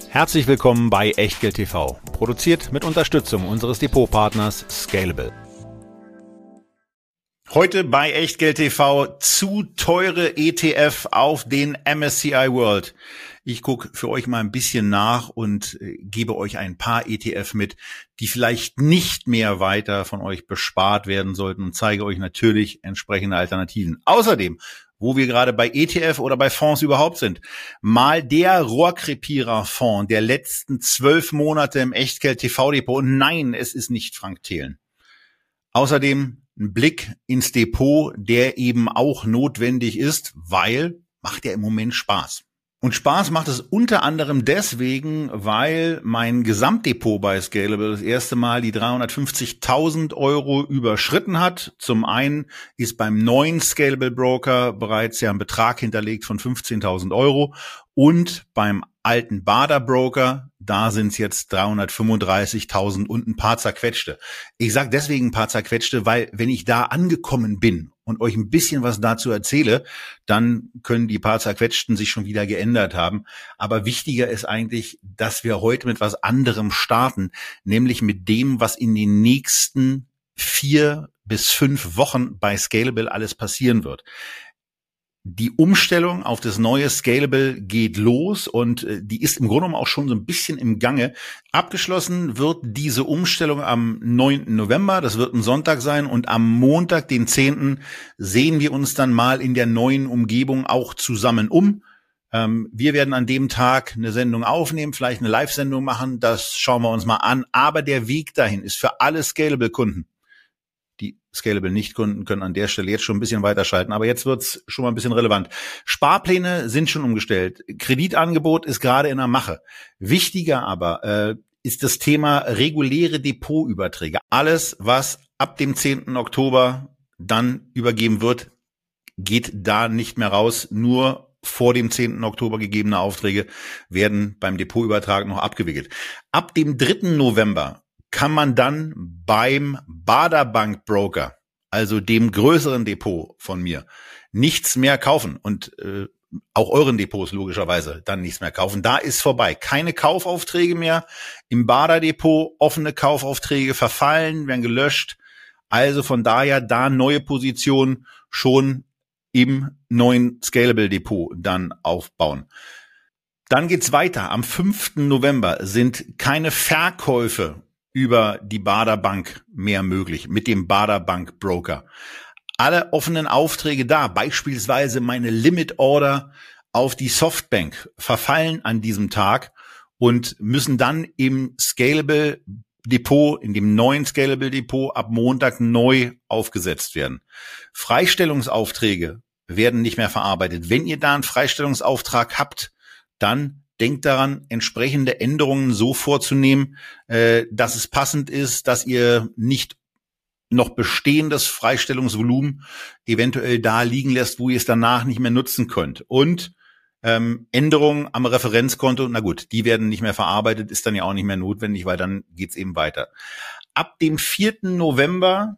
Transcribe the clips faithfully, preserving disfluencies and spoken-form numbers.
Herzlich willkommen bei Echtgeld T V, produziert mit Unterstützung unseres Depotpartners Scalable. Heute bei Echtgeld T V zu teure E T F auf den M S C I World. Ich gucke für euch mal ein bisschen nach und äh, gebe euch ein paar E T F mit, die vielleicht nicht mehr weiter von euch bespart werden sollten und zeige euch natürlich entsprechende Alternativen. Außerdem, wo wir gerade bei E T F oder bei Fonds überhaupt sind, mal der Rohrkrepierer-Fonds der letzten zwölf Monate im Echtgeld T V-Depot. Und nein, es ist nicht Frank Thelen. Außerdem ein Blick ins Depot, der eben auch notwendig ist, weil macht ja im Moment Spaß. Und Spaß macht es unter anderem deswegen, weil mein Gesamtdepot bei Scalable das erste Mal die dreihundertfünfzigtausend Euro überschritten hat. Zum einen ist beim neuen Scalable Broker bereits ja ein Betrag hinterlegt von fünfzehntausend Euro und beim alten Bader Broker, da sind es jetzt dreihundertfünfunddreißigtausend und ein paar zerquetschte. Ich sage deswegen ein paar zerquetschte, weil wenn ich da angekommen bin und euch ein bisschen was dazu erzähle, dann können die paar zerquetschten sich schon wieder geändert haben. Aber wichtiger ist eigentlich, dass wir heute mit was anderem starten, nämlich mit dem, was in den nächsten vier bis fünf Wochen bei Scalable alles passieren wird. Die Umstellung auf das neue Scalable geht los und die ist im Grunde genommen auch schon so ein bisschen im Gange. Abgeschlossen wird diese Umstellung am neunten November, das wird ein Sonntag sein, und am Montag, den zehnten sehen wir uns dann mal in der neuen Umgebung auch zusammen um. Wir werden an dem Tag eine Sendung aufnehmen, vielleicht eine Live-Sendung machen, das schauen wir uns mal an. Aber der Weg dahin ist für alle Scalable-Kunden. Die Scalable-Nicht-Kunden können an der Stelle jetzt schon ein bisschen weiterschalten, aber jetzt wird's schon mal ein bisschen relevant. Sparpläne sind schon umgestellt. Kreditangebot ist gerade in der Mache. Wichtiger aber äh, ist das Thema reguläre Depotüberträge. Alles, was ab dem zehnten Oktober dann übergeben wird, geht da nicht mehr raus. Nur vor dem zehnten Oktober gegebene Aufträge werden beim Depotübertrag noch abgewickelt. Ab dem dritten November kann man dann beim Bader Bank Broker, also dem größeren Depot von mir, nichts mehr kaufen und äh, auch euren Depots logischerweise dann nichts mehr kaufen. Da ist vorbei. Keine Kaufaufträge mehr. Im Bader Depot offene Kaufaufträge verfallen, werden gelöscht. Also von daher da neue Positionen schon im neuen Scalable Depot dann aufbauen. Dann geht's weiter. Am fünften November sind keine Verkäufe über die Bader Bank mehr möglich, mit dem Bader Bank Broker. Alle offenen Aufträge da, beispielsweise meine Limit Order auf die Softbank, verfallen an diesem Tag und müssen dann im Scalable Depot, in dem neuen Scalable Depot ab Montag neu aufgesetzt werden. Freistellungsaufträge werden nicht mehr verarbeitet. Wenn ihr da einen Freistellungsauftrag habt, dann denkt daran, entsprechende Änderungen so vorzunehmen, äh, dass es passend ist, dass ihr nicht noch bestehendes Freistellungsvolumen eventuell da liegen lässt, wo ihr es danach nicht mehr nutzen könnt. Und ähm, Änderungen am Referenzkonto, na gut, die werden nicht mehr verarbeitet, ist dann ja auch nicht mehr notwendig, weil dann geht's eben weiter. Ab dem vierten November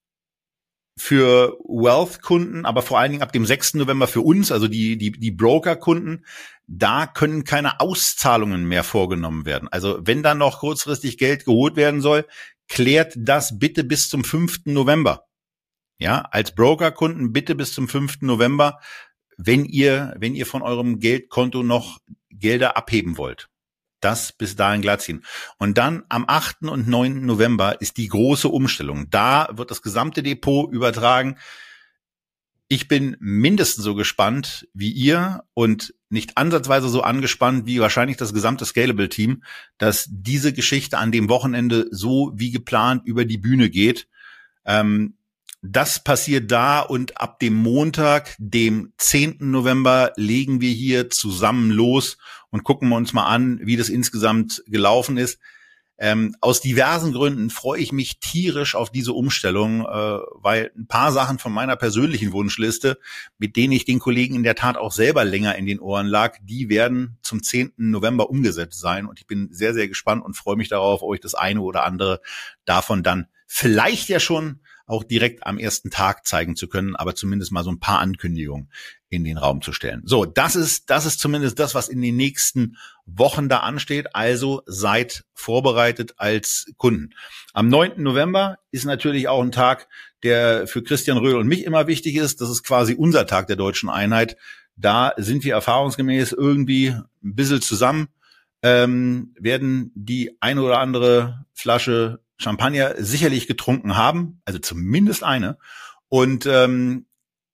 für Wealth-Kunden, aber vor allen Dingen ab dem sechsten November für uns, also die die die Broker-Kunden, da können keine Auszahlungen mehr vorgenommen werden. Also wenn da noch kurzfristig Geld geholt werden soll, klärt das bitte bis zum fünften November. Ja, als Broker-Kunden bitte bis zum fünften November, wenn ihr wenn ihr von eurem Geldkonto noch Gelder abheben wollt. Das bis dahin glatt ziehen. Und dann am achten und neunten November ist die große Umstellung. Da wird das gesamte Depot übertragen. Ich bin mindestens so gespannt wie ihr und nicht ansatzweise so angespannt wie wahrscheinlich das gesamte Scalable-Team, dass diese Geschichte an dem Wochenende so wie geplant über die Bühne geht. Ähm, Das passiert da und ab dem Montag, dem zehnten November, legen wir hier zusammen los und gucken wir uns mal an, wie das insgesamt gelaufen ist. Ähm, aus diversen Gründen freue ich mich tierisch auf diese Umstellung, äh, weil ein paar Sachen von meiner persönlichen Wunschliste, mit denen ich den Kollegen in der Tat auch selber länger in den Ohren lag, die werden zum zehnten November umgesetzt sein. Und ich bin sehr, sehr gespannt und freue mich darauf, euch das eine oder andere davon dann vielleicht ja schon auch direkt am ersten Tag zeigen zu können, aber zumindest mal so ein paar Ankündigungen in den Raum zu stellen. So, das ist, das ist zumindest das, was in den nächsten Wochen da ansteht. Also seid vorbereitet als Kunden. Am neunten November ist natürlich auch ein Tag, der für Christian Röhl und mich immer wichtig ist. Das ist quasi unser Tag der deutschen Einheit. Da sind wir erfahrungsgemäß irgendwie ein bisschen zusammen, ähm, werden die eine oder andere Flasche Champagner sicherlich getrunken haben, also zumindest eine. Und ähm,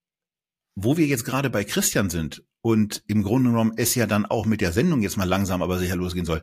wo wir jetzt gerade bei Christian sind und im Grunde genommen es ja dann auch mit der Sendung jetzt mal langsam aber sicher losgehen soll,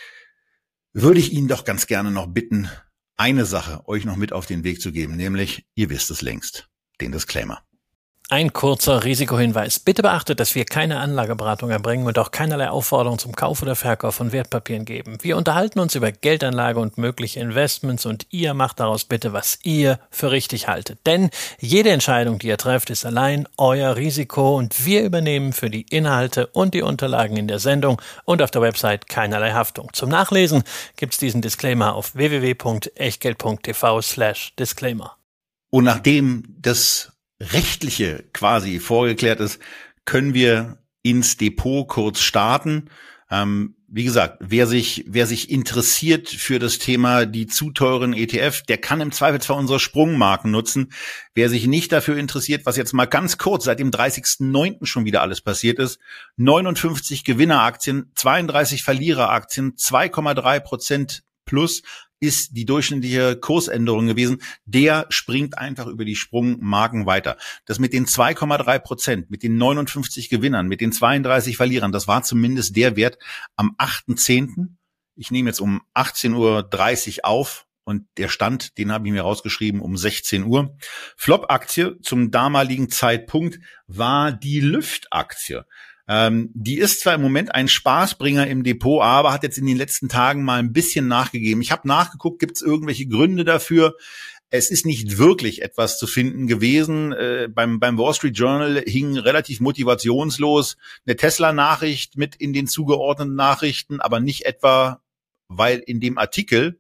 würde ich ihn doch ganz gerne noch bitten, eine Sache euch noch mit auf den Weg zu geben, nämlich, ihr wisst es längst, den Disclaimer. Ein kurzer Risikohinweis. Bitte beachtet, dass wir keine Anlageberatung erbringen und auch keinerlei Aufforderung zum Kauf oder Verkauf von Wertpapieren geben. Wir unterhalten uns über Geldanlage und mögliche Investments und ihr macht daraus bitte, was ihr für richtig haltet. Denn jede Entscheidung, die ihr trefft, ist allein euer Risiko und wir übernehmen für die Inhalte und die Unterlagen in der Sendung und auf der Website keinerlei Haftung. Zum Nachlesen gibt's diesen Disclaimer auf w w w punkt echtgeld punkt t v slash disclaimer. Und nachdem das Rechtliche quasi vorgeklärt ist, können wir ins Depot kurz starten. Ähm, wie gesagt, wer sich, wer sich interessiert für das Thema die zu teuren E T F, der kann im Zweifelsfall unsere Sprungmarken nutzen. Wer sich nicht dafür interessiert, was jetzt mal ganz kurz seit dem dreißigsten neunten schon wieder alles passiert ist, neunundfünfzig Gewinneraktien, zweiunddreißig Verliereraktien, zwei Komma drei Prozent plus ist die durchschnittliche Kursänderung gewesen, der springt einfach über die Sprungmarken weiter. Das mit den zwei Komma drei Prozent, mit den neunundfünfzig Gewinnern, mit den zweiunddreißig Verlierern, das war zumindest der Wert am achten zehnten Ich nehme jetzt um achtzehn Uhr dreißig auf und der Stand, den habe ich mir rausgeschrieben, um sechzehn Uhr. Flop-Aktie zum damaligen Zeitpunkt war die Lüft-Aktie. Ähm, die ist zwar im Moment ein Spaßbringer im Depot, aber hat jetzt in den letzten Tagen mal ein bisschen nachgegeben. Ich habe nachgeguckt, gibt es irgendwelche Gründe dafür? Es ist nicht wirklich etwas zu finden gewesen. Äh, beim, beim Wall Street Journal hing relativ motivationslos eine Tesla-Nachricht mit in den zugeordneten Nachrichten, aber nicht etwa, weil in dem Artikel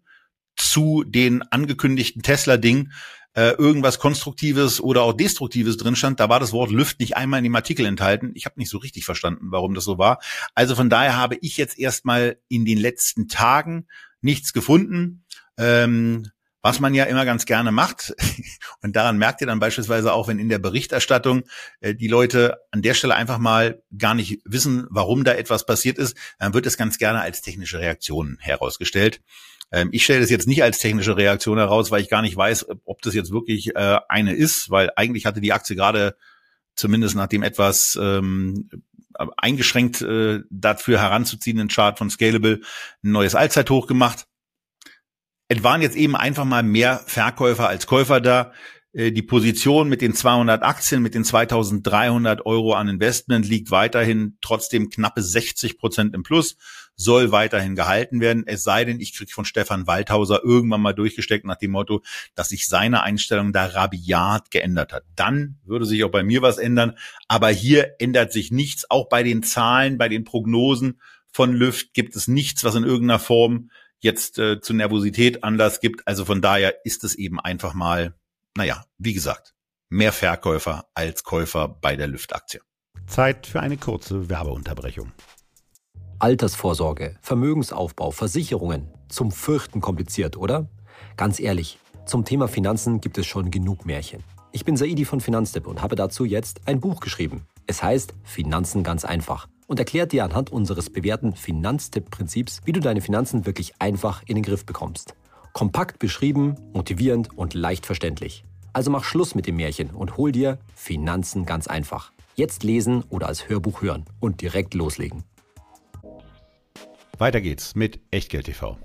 zu den angekündigten Tesla-Ding äh, irgendwas Konstruktives oder auch Destruktives drin stand. Da war das Wort Lüft nicht einmal in dem Artikel enthalten. Ich habe nicht so richtig verstanden, warum das so war. Also von daher habe ich jetzt erstmal in den letzten Tagen nichts gefunden, ähm, was man ja immer ganz gerne macht. Und daran merkt ihr dann beispielsweise auch, wenn in der Berichterstattung äh, die Leute an der Stelle einfach mal gar nicht wissen, warum da etwas passiert ist, dann wird es ganz gerne als technische Reaktion herausgestellt. Ich stelle das jetzt nicht als technische Reaktion heraus, weil ich gar nicht weiß, ob das jetzt wirklich äh, eine ist, weil eigentlich hatte die Aktie gerade zumindest nach dem etwas ähm, eingeschränkt äh, dafür heranzuziehenden Chart von Scalable ein neues Allzeithoch gemacht. Es waren jetzt eben einfach mal mehr Verkäufer als Käufer da. Die Position mit den zweihundert Aktien, mit den zweitausenddreihundert Euro an Investment liegt weiterhin trotzdem knappe sechzig Prozent im Plus, soll weiterhin gehalten werden. Es sei denn, ich kriege von Stefan Waldhauser irgendwann mal durchgesteckt nach dem Motto, dass sich seine Einstellung da rabiat geändert hat. Dann würde sich auch bei mir was ändern. Aber hier ändert sich nichts. Auch bei den Zahlen, bei den Prognosen von Lüft gibt es nichts, was in irgendeiner Form jetzt äh, zu Nervosität Anlass gibt. Also von daher ist es eben einfach mal, naja, wie gesagt, mehr Verkäufer als Käufer bei der Lüft-Aktie. Zeit für eine kurze Werbeunterbrechung. Altersvorsorge, Vermögensaufbau, Versicherungen. Zum Fürchten kompliziert, oder? Ganz ehrlich, zum Thema Finanzen gibt es schon genug Märchen. Ich bin Saidi von Finanztipp und habe dazu jetzt ein Buch geschrieben. Es heißt Finanzen ganz einfach und erklärt dir anhand unseres bewährten Finanztipp-Prinzips, wie du deine Finanzen wirklich einfach in den Griff bekommst. Kompakt beschrieben, motivierend und leicht verständlich. Also mach Schluss mit dem Märchen und hol dir Finanzen ganz einfach. Jetzt lesen oder als Hörbuch hören und direkt loslegen. Weiter geht's mit Echtgeld T V.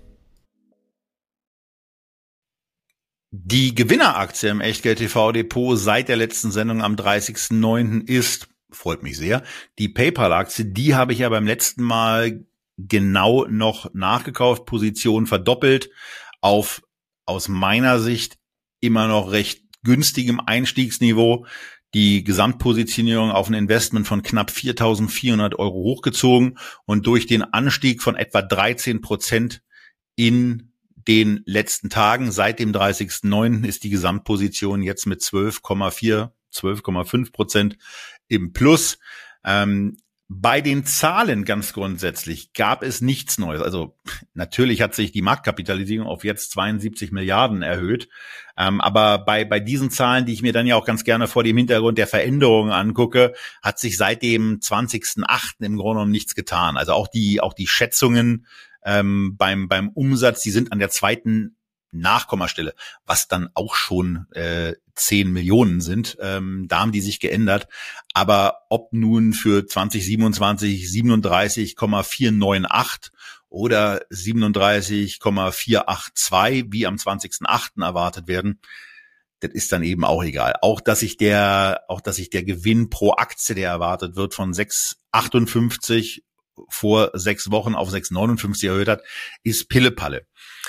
Die Gewinneraktie im Echtgeld T V Depot seit der letzten Sendung am dreißigsten neunten ist, freut mich sehr, die PayPal-Aktie. Die habe ich ja beim letzten Mal genau noch nachgekauft, Position verdoppelt, auf aus meiner Sicht immer noch recht günstigem Einstiegsniveau, die Gesamtpositionierung auf ein Investment von knapp viertausendvierhundert Euro hochgezogen und durch den Anstieg von etwa dreizehn Prozent in den letzten Tagen. Seit dem dreißigsten neunten ist die Gesamtposition jetzt mit zwölf Komma vier, zwölf Komma fünf Prozent im Plus. Ähm, Bei den Zahlen ganz grundsätzlich gab es nichts Neues. Also natürlich hat sich die Marktkapitalisierung auf jetzt zweiundsiebzig Milliarden erhöht. Ähm, aber bei bei diesen Zahlen, die ich mir dann ja auch ganz gerne vor dem Hintergrund der Veränderungen angucke, hat sich seit dem zwanzigsten achten im Grunde genommen nichts getan. Also auch die auch die Schätzungen ähm, beim beim Umsatz, die sind an der zweiten Nachkommastelle, was dann auch schon äh, zehn Millionen sind. Ähm, da haben die sich geändert. Aber ob nun für zwanzig siebenundzwanzig siebenunddreißig Komma vierhundertachtzig oder siebenunddreißig Komma vierhunderzweiundachtzig, wie am zwanzigsten achten erwartet werden, das ist dann eben auch egal. Auch, dass sich der, auch, dass sich der Gewinn pro Aktie, der erwartet wird, von sechs Komma achtundfünfzig vor sechs Wochen auf sechs Komma neunundfünfzig erhöht hat, ist Pillepalle.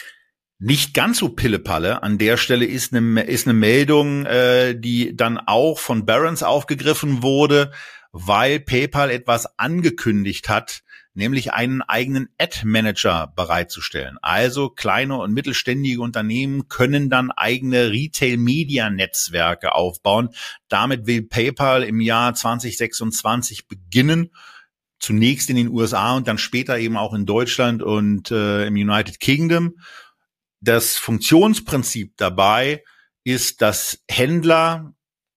Nicht ganz so Pillepalle an der Stelle ist eine, ist eine Meldung, äh, die dann auch von Barron's aufgegriffen wurde, weil PayPal etwas angekündigt hat, nämlich einen eigenen Ad-Manager bereitzustellen. Also kleine und mittelständige Unternehmen können dann eigene Retail-Media-Netzwerke aufbauen. Damit will PayPal im Jahr zwanzig sechsundzwanzig beginnen, zunächst in den U S A und dann später eben auch in Deutschland und äh, im United Kingdom. Das Funktionsprinzip dabei ist, dass Händler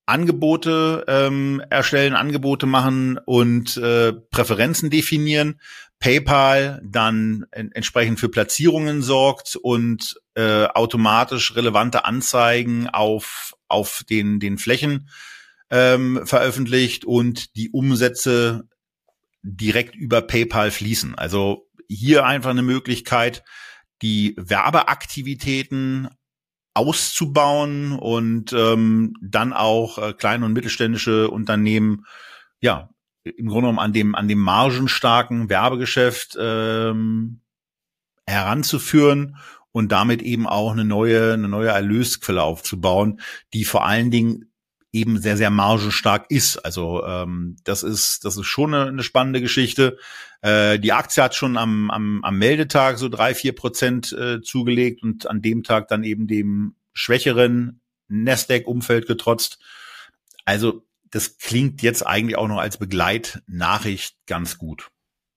Angebote ähm, erstellen, Angebote machen und äh, Präferenzen definieren. PayPal dann en- entsprechend für Platzierungen sorgt und äh, automatisch relevante Anzeigen auf auf den den Flächen ähm, veröffentlicht und die Umsätze direkt über PayPal fließen. Also hier einfach eine Möglichkeit, die Werbeaktivitäten auszubauen und ähm, dann auch äh, kleine und mittelständische Unternehmen ja im Grunde genommen an dem an dem margenstarken Werbegeschäft ähm, heranzuführen und damit eben auch eine neue eine neue Erlösquelle aufzubauen, die vor allen Dingen eben sehr, sehr margenstark ist. Also ähm, das ist das ist schon eine, eine spannende Geschichte. Äh, die Aktie hat schon am, am, am Meldetag so drei, vier Prozent äh, zugelegt und an dem Tag dann eben dem schwächeren Nasdaq-Umfeld getrotzt. Also das klingt jetzt eigentlich auch noch als Begleitnachricht ganz gut.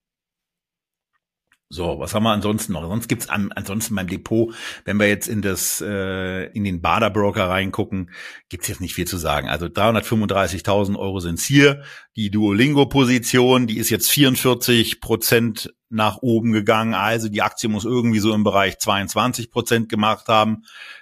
So, was haben wir ansonsten noch? Sonst gibt's an, ansonsten beim Depot, wenn wir jetzt in das äh, in den Bader Broker reingucken, gibt's jetzt nicht viel zu sagen. Also dreihundertfünfunddreißigtausend Euro sind's hier. Die Duolingo-Position, die ist jetzt vierundvierzig Prozent nach oben gegangen. Also die Aktie muss irgendwie so im Bereich zweiundzwanzig Prozent gemacht haben.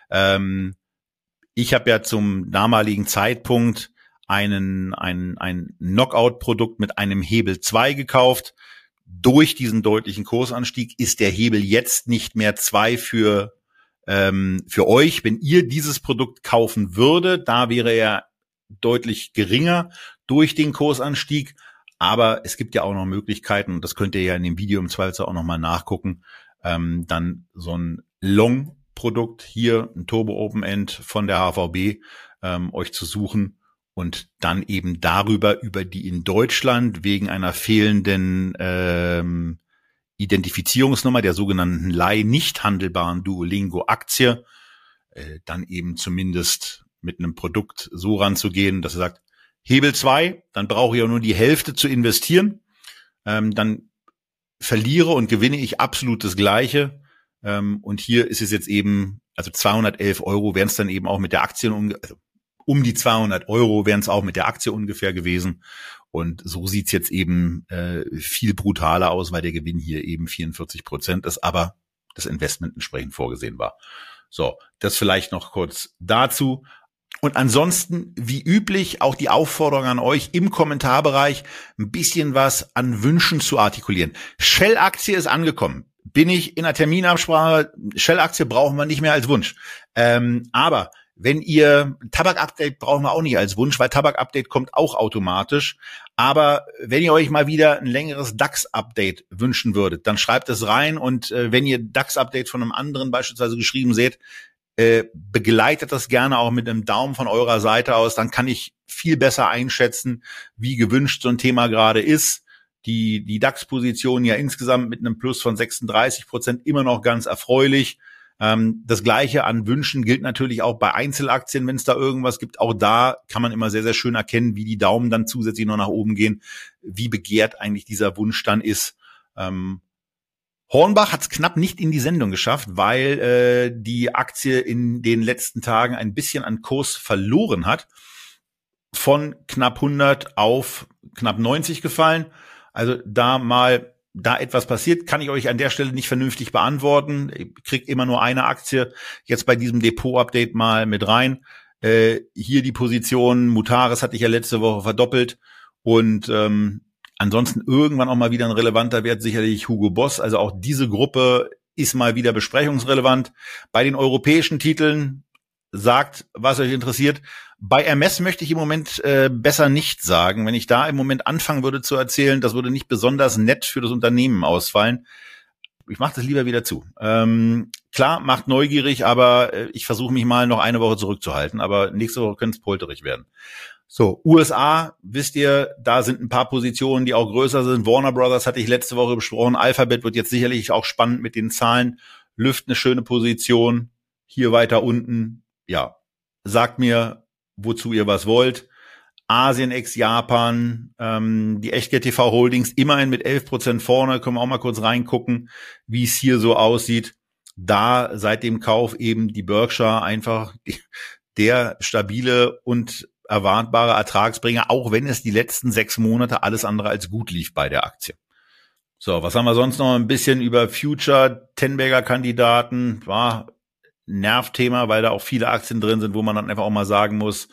Ähm, ich habe ja zum damaligen Zeitpunkt einen ein ein Knockout-Produkt mit einem Hebel zwei gekauft. Durch diesen deutlichen Kursanstieg ist der Hebel jetzt nicht mehr zwei für ähm, für euch. Wenn ihr dieses Produkt kaufen würdet, da wäre er deutlich geringer durch den Kursanstieg. Aber es gibt ja auch noch Möglichkeiten, und das könnt ihr ja in dem Video im Zweifelsfall auch nochmal nachgucken, ähm, dann so ein Long-Produkt hier, ein Turbo Open End von der H V B, ähm, euch zu suchen. Und dann eben darüber, über die in Deutschland wegen einer fehlenden ähm, Identifizierungsnummer, der sogenannten Leih nicht handelbaren Duolingo-Aktie, äh, dann eben zumindest mit einem Produkt so ranzugehen, dass er sagt, Hebel zwei, dann brauche ich ja nur die Hälfte zu investieren, ähm, dann verliere und gewinne ich absolut das Gleiche. Ähm, und hier ist es jetzt eben, also zweihundertelf Euro wären es dann eben auch mit der Aktie, also um die zweihundert Euro wären es auch mit der Aktie ungefähr gewesen. Und so sieht's jetzt eben äh, viel brutaler aus, weil der Gewinn hier eben vierundvierzig Prozent ist, aber das Investment entsprechend vorgesehen war. So, das vielleicht noch kurz dazu. Und ansonsten, wie üblich, auch die Aufforderung an euch im Kommentarbereich, ein bisschen was an Wünschen zu artikulieren. Shell-Aktie ist angekommen. Bin ich in der Terminabsprache, Shell-Aktie brauchen wir nicht mehr als Wunsch. Ähm, aber wenn ihr, Tabak-Update brauchen wir auch nicht als Wunsch, weil Tabak-Update kommt auch automatisch. Aber wenn ihr euch mal wieder ein längeres DAX-Update wünschen würdet, dann schreibt es rein. Und äh, wenn ihr DAX-Update von einem anderen beispielsweise geschrieben seht, äh, begleitet das gerne auch mit einem Daumen von eurer Seite aus. Dann kann ich viel besser einschätzen, wie gewünscht so ein Thema gerade ist. Die, die DAX-Position ja insgesamt mit einem Plus von sechsunddreißig Prozent immer noch ganz erfreulich. Ähm, das Gleiche an Wünschen gilt natürlich auch bei Einzelaktien, wenn es da irgendwas gibt. Auch da kann man immer sehr, sehr schön erkennen, wie die Daumen dann zusätzlich noch nach oben gehen, wie begehrt eigentlich dieser Wunsch dann ist. Ähm, Hornbach hat es knapp nicht in die Sendung geschafft, weil äh, die Aktie in den letzten Tagen ein bisschen an Kurs verloren hat. Von knapp hundert auf knapp neunzig gefallen. Also da mal da etwas passiert, kann ich euch an der Stelle nicht vernünftig beantworten. Ich krieg immer nur eine Aktie jetzt bei diesem Depot-Update mal mit rein. Äh, hier die Position, Mutares hatte ich ja letzte Woche verdoppelt. Und ähm, ansonsten irgendwann auch mal wieder ein relevanter Wert, sicherlich Hugo Boss. Also auch diese Gruppe ist mal wieder besprechungsrelevant. Bei den europäischen Titeln sagt, was euch interessiert. Bei Hermes möchte ich im Moment äh, besser nicht sagen. Wenn ich da im Moment anfangen würde zu erzählen, das würde nicht besonders nett für das Unternehmen ausfallen. Ich mache das lieber wieder zu. Ähm, klar, macht neugierig, aber äh, ich versuche mich mal noch eine Woche zurückzuhalten. Aber nächste Woche könnte es polterig werden. So, U S A, wisst ihr, da sind ein paar Positionen, die auch größer sind. Warner Brothers hatte ich letzte Woche besprochen. Alphabet wird jetzt sicherlich auch spannend mit den Zahlen. Lüft eine schöne Position. Hier weiter unten. Ja, sagt mir, wozu ihr was wollt. Asien ex Japan, ähm, die Echtgeld T V Holdings immerhin mit elf Prozent vorne. Können wir auch mal kurz reingucken, wie es hier so aussieht. Da seit dem Kauf eben die Berkshire einfach der stabile und erwartbare Ertragsbringer, auch wenn es die letzten sechs Monate alles andere als gut lief bei der Aktie. So, was haben wir sonst noch? Ein bisschen über Future, Tenberger Kandidaten, war Nervthema, weil da auch viele Aktien drin sind, wo man dann einfach auch mal sagen muss,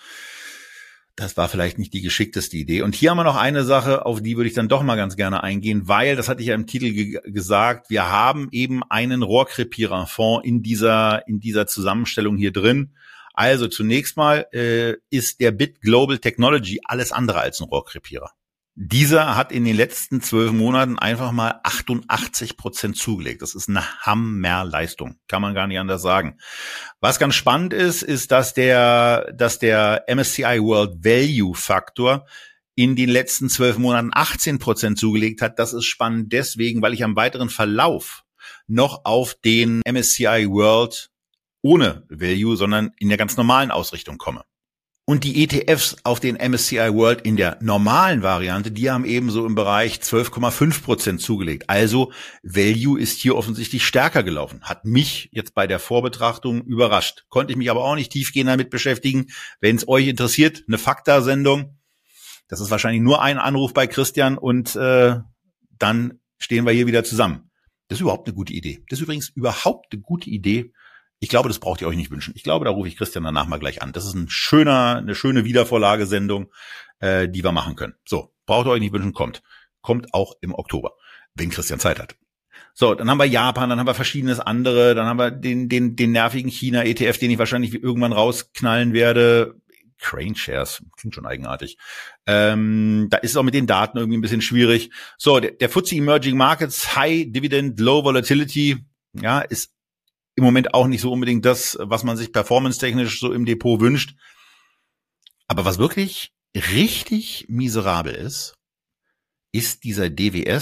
das war vielleicht nicht die geschickteste Idee. Und hier haben wir noch eine Sache, auf die würde ich dann doch mal ganz gerne eingehen, weil, das hatte ich ja im Titel ge- gesagt, wir haben eben einen Rohrkrepiererfonds in dieser, in dieser Zusammenstellung hier drin. Also zunächst mal äh, ist der Bit Global Technology alles andere als ein Rohrkrepierer. Dieser hat in den letzten zwölf Monaten einfach mal achtundachtzig Prozent zugelegt. Das ist eine Hammerleistung, kann man gar nicht anders sagen. Was ganz spannend ist, ist, dass der, dass der M S C I World Value Faktor in den letzten zwölf Monaten achtzehn Prozent zugelegt hat. Das ist spannend deswegen, weil ich am weiteren Verlauf noch auf den M S C I World ohne Value, sondern in der ganz normalen Ausrichtung komme. Und die E T Fs auf den M S C I World in der normalen Variante, die haben ebenso im Bereich zwölf Komma fünf Prozent zugelegt. Also Value ist hier offensichtlich stärker gelaufen. Hat mich jetzt bei der Vorbetrachtung überrascht. Konnte ich mich aber auch nicht tiefgehend damit beschäftigen. Wenn es euch interessiert, eine Fakta-Sendung. Das ist wahrscheinlich nur ein Anruf bei Christian und äh, dann stehen wir hier wieder zusammen. Das ist überhaupt eine gute Idee. Das ist übrigens überhaupt eine gute Idee. Ich glaube, das braucht ihr euch nicht wünschen. Ich glaube, da rufe ich Christian danach mal gleich an. Das ist ein schöner, eine schöne Wiedervorlagesendung, äh, die wir machen können. So, braucht ihr euch nicht wünschen, kommt. Kommt auch im Oktober, wenn Christian Zeit hat. So, dann haben wir Japan, dann haben wir verschiedenes andere, dann haben wir den, den, den nervigen China-E T F, den ich wahrscheinlich irgendwann rausknallen werde. Crane Shares, klingt schon eigenartig. Ähm, da ist es auch mit den Daten irgendwie ein bisschen schwierig. So, der, der F T S E Emerging Markets, High Dividend, Low Volatility, ja, ist im Moment auch nicht so unbedingt das, was man sich performance-technisch so im Depot wünscht. Aber was wirklich richtig miserabel ist, ist dieser D W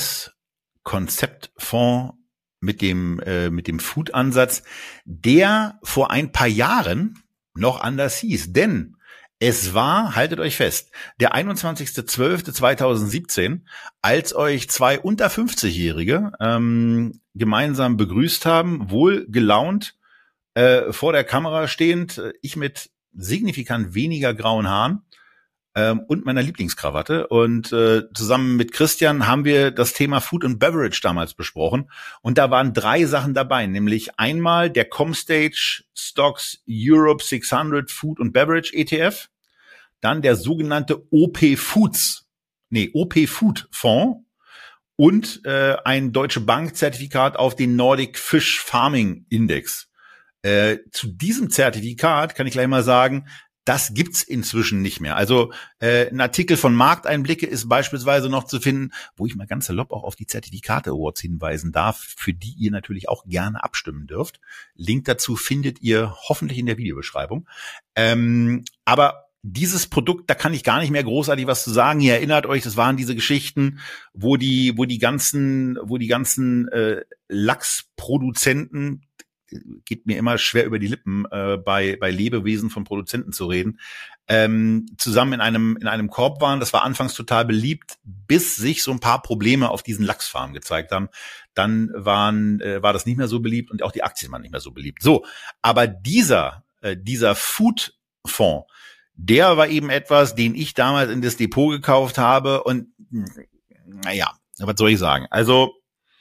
S-Konzeptfonds mit dem, äh, mit dem Food-Ansatz, der vor ein paar Jahren noch anders hieß. Denn es war, haltet euch fest, der einundzwanzigster zwölfter zweitausendsiebzehn, als euch zwei unter fünfzigjährige ähm, gemeinsam begrüßt haben, wohl gelaunt, äh, vor der Kamera stehend, ich mit signifikant weniger grauen Haaren ähm, und meiner Lieblingskrawatte. Und äh, zusammen mit Christian haben wir das Thema Food and Beverage damals besprochen. Und da waren drei Sachen dabei, nämlich einmal der Comstage Stocks Europe sechshundert Food and Beverage E T F, dann der sogenannte O P Foods, nee, O P Food Fonds und äh, ein Deutsche Bank Zertifikat auf den Nordic Fish Farming Index. Äh, zu diesem Zertifikat kann ich gleich mal sagen, das gibt's inzwischen nicht mehr. Also äh, ein Artikel von Markteinblicke ist beispielsweise noch zu finden, wo ich mal ganz salopp auch auf die Zertifikate Awards hinweisen darf, für die ihr natürlich auch gerne abstimmen dürft. Link dazu findet ihr hoffentlich in der Videobeschreibung. Ähm, aber dieses Produkt, da kann ich gar nicht mehr großartig was zu sagen. Ihr erinnert euch, das waren diese Geschichten, wo die, wo die ganzen, wo die ganzen äh, Lachsproduzenten, geht mir immer schwer über die Lippen, äh, bei bei Lebewesen von Produzenten zu reden, ähm, zusammen in einem in einem Korb waren. Das war anfangs total beliebt, bis sich so ein paar Probleme auf diesen Lachsfarmen gezeigt haben. Dann waren äh, war das nicht mehr so beliebt und auch die Aktien waren nicht mehr so beliebt. So, aber dieser äh, dieser Food-Fonds, der war eben etwas, den ich damals in das Depot gekauft habe und naja, was soll ich sagen? Also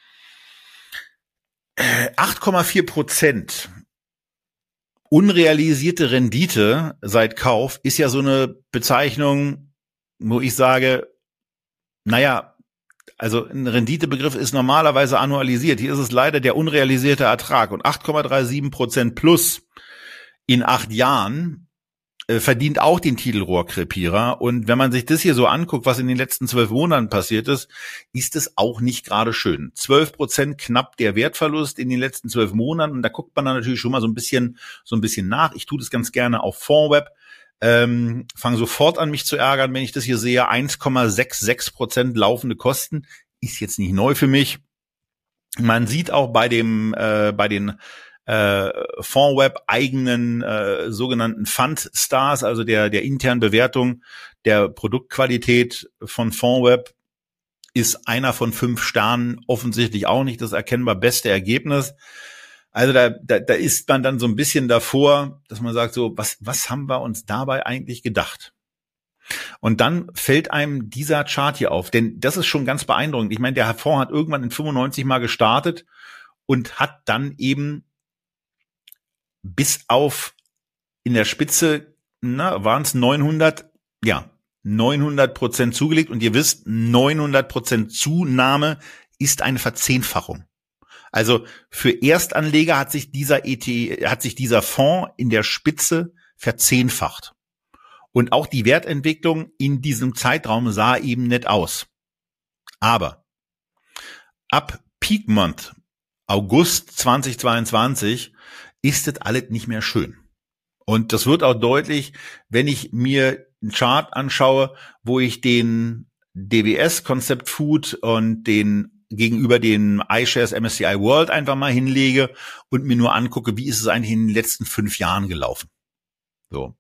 acht Komma vier Prozent unrealisierte Rendite seit Kauf ist ja so eine Bezeichnung, wo ich sage, naja, also ein Renditebegriff ist normalerweise annualisiert. Hier ist es leider der unrealisierte Ertrag und acht Komma siebenunddreißig Prozent plus in acht Jahren verdient auch den Titel Rohrkrepierer. Und wenn man sich das hier so anguckt, was in den letzten zwölf Monaten passiert ist, ist es auch nicht gerade schön. zwölf Prozent knapp der Wertverlust in den letzten zwölf Monaten. Und da guckt man dann natürlich schon mal so ein bisschen, so ein bisschen nach. Ich tue das ganz gerne auf Fondsweb. Ähm, fange sofort an, mich zu ärgern, wenn ich das hier sehe. eins Komma sechsundsechzig Prozent laufende Kosten. Ist jetzt nicht neu für mich. Man sieht auch bei dem, äh, bei den Äh, Fondsweb eigenen äh, sogenannten Fund Stars, also der der internen Bewertung der Produktqualität von Fondsweb, ist einer von fünf Sternen offensichtlich auch nicht das erkennbar beste Ergebnis. Also da, da da ist man dann so ein bisschen davor, dass man sagt so, was was haben wir uns dabei eigentlich gedacht? Und dann fällt einem dieser Chart hier auf, denn das ist schon ganz beeindruckend. Ich meine, der Fonds hat irgendwann in fünfundneunzig mal gestartet und hat dann eben bis auf in der Spitze, na, waren es neunhundert, ja, neunhundert Prozent zugelegt. Und ihr wisst, neunhundert Prozent Zunahme ist eine Verzehnfachung. Also für Erstanleger hat sich dieser E T, hat sich dieser Fonds in der Spitze verzehnfacht. Und auch die Wertentwicklung in diesem Zeitraum sah eben nett aus. Aber ab Peak Month, August zweitausendzweiundzwanzig, ist das alles nicht mehr schön. Und das wird auch deutlich, wenn ich mir einen Chart anschaue, wo ich den D W S Concept Food und den gegenüber den iShares M S C I World einfach mal hinlege und mir nur angucke, wie ist es eigentlich in den letzten fünf Jahren gelaufen. So.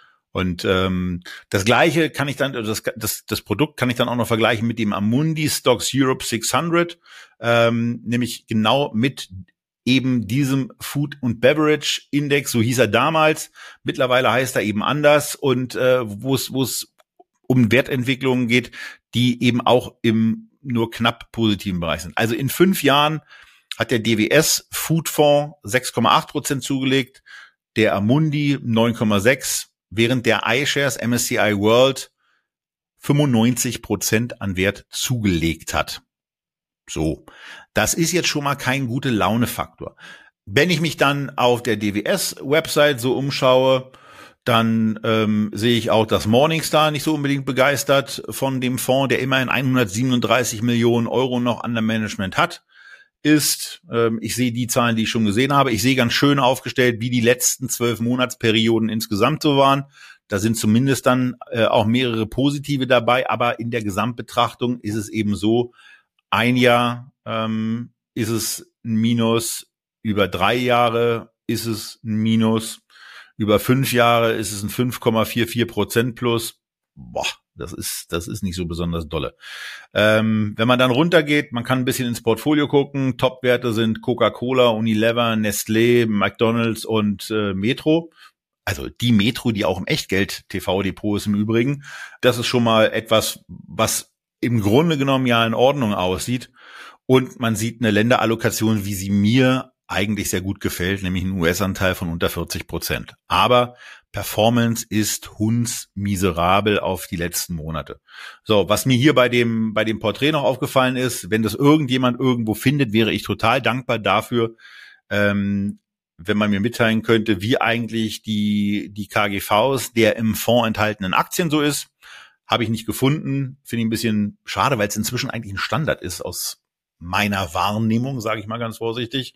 Und ähm, das Gleiche kann ich dann, das, das, das Produkt kann ich dann auch noch vergleichen mit dem Amundi Stocks Europe sechshundert, ähm, nämlich genau mit eben diesem Food and Beverage Index, so hieß er damals. Mittlerweile heißt er eben anders und äh, wo es wo es um Wertentwicklungen geht, die eben auch im nur knapp positiven Bereich sind. Also in fünf Jahren hat der D W S Food Fonds sechs Komma acht Prozent zugelegt, der Amundi neun Komma sechs, während der iShares M S C I World fünfundneunzig Prozent an Wert zugelegt hat. So, das ist jetzt schon mal kein gute Laune-Faktor. Wenn ich mich dann auf der D W S-Website so umschaue, dann ähm, sehe ich auch, dass Morningstar nicht so unbedingt begeistert von dem Fonds, der immerhin hundertsiebenunddreißig Millionen Euro noch an der Management hat, ist. Ähm, ich sehe die Zahlen, die ich schon gesehen habe. Ich sehe ganz schön aufgestellt, wie die letzten zwölf Monatsperioden insgesamt so waren. Da sind zumindest dann äh, auch mehrere positive dabei, aber in der Gesamtbetrachtung ist es eben so, ein Jahr ähm, ist es ein Minus, über drei Jahre ist es ein Minus, über fünf Jahre ist es ein fünf Komma vierundvierzig Prozent plus. Boah, das ist das ist nicht so besonders dolle. Ähm, wenn man dann runtergeht, man kann ein bisschen ins Portfolio gucken. Top-Werte sind Coca-Cola, Unilever, Nestlé, McDonald's und äh, Metro. Also die Metro, die auch im Echtgeld-T V-Depot ist im Übrigen. Das ist schon mal etwas, was im Grunde genommen ja in Ordnung aussieht. Und man sieht eine Länderallokation, wie sie mir eigentlich sehr gut gefällt, nämlich einen U S-Anteil von unter vierzig Prozent. Aber Performance ist hundsmiserabel auf die letzten Monate. So, was mir hier bei dem bei dem Porträt noch aufgefallen ist, wenn das irgendjemand irgendwo findet, wäre ich total dankbar dafür, ähm, wenn man mir mitteilen könnte, wie eigentlich die die K G Vs der im Fonds enthaltenen Aktien so ist. Habe ich nicht gefunden. Finde ich ein bisschen schade, weil es inzwischen eigentlich ein Standard ist aus meiner Wahrnehmung, sage ich mal ganz vorsichtig.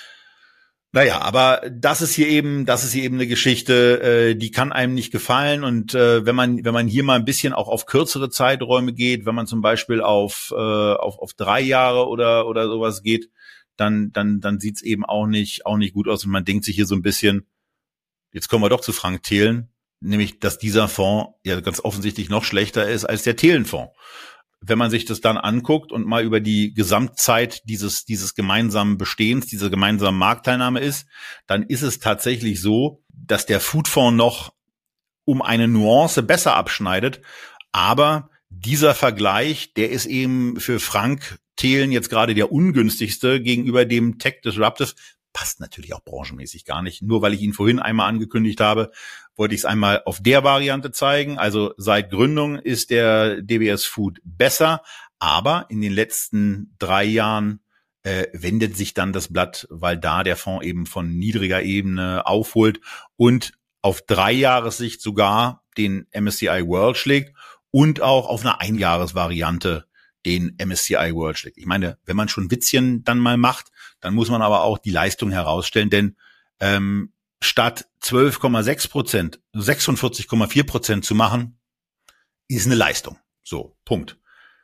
Naja, aber das ist hier eben, das ist hier eben eine Geschichte, äh, die kann einem nicht gefallen. Und äh, wenn man, wenn man hier mal ein bisschen auch auf kürzere Zeiträume geht, wenn man zum Beispiel auf äh, auf, auf drei Jahre oder oder sowas geht, dann dann dann sieht's eben auch nicht auch nicht gut aus und man denkt sich hier so ein bisschen, jetzt kommen wir doch zu Frank Thelen, nämlich dass dieser Fonds ja ganz offensichtlich noch schlechter ist als der Thelen-Fonds. Wenn man sich das dann anguckt und mal über die Gesamtzeit dieses dieses gemeinsamen Bestehens, dieser gemeinsamen Marktteilnahme ist, dann ist es tatsächlich so, dass der Foodfonds noch um eine Nuance besser abschneidet, aber dieser Vergleich, der ist eben für Frank Thelen jetzt gerade der ungünstigste gegenüber dem Tech Disruptive. Passt natürlich auch branchenmäßig gar nicht. Nur weil ich ihn vorhin einmal angekündigt habe, wollte ich es einmal auf der Variante zeigen. Also seit Gründung ist der D W S Food besser, aber in den letzten drei Jahren äh, wendet sich dann das Blatt, weil da der Fonds eben von niedriger Ebene aufholt und auf drei Jahressicht sogar den M S C I World schlägt und auch auf einer Einjahresvariante den M S C I World schlägt. Ich meine, wenn man schon Witzchen dann mal macht, dann muss man aber auch die Leistung herausstellen, denn ähm, statt zwölf Komma sechs Prozent sechsundvierzig Komma vier Prozent zu machen, ist eine Leistung. So, Punkt.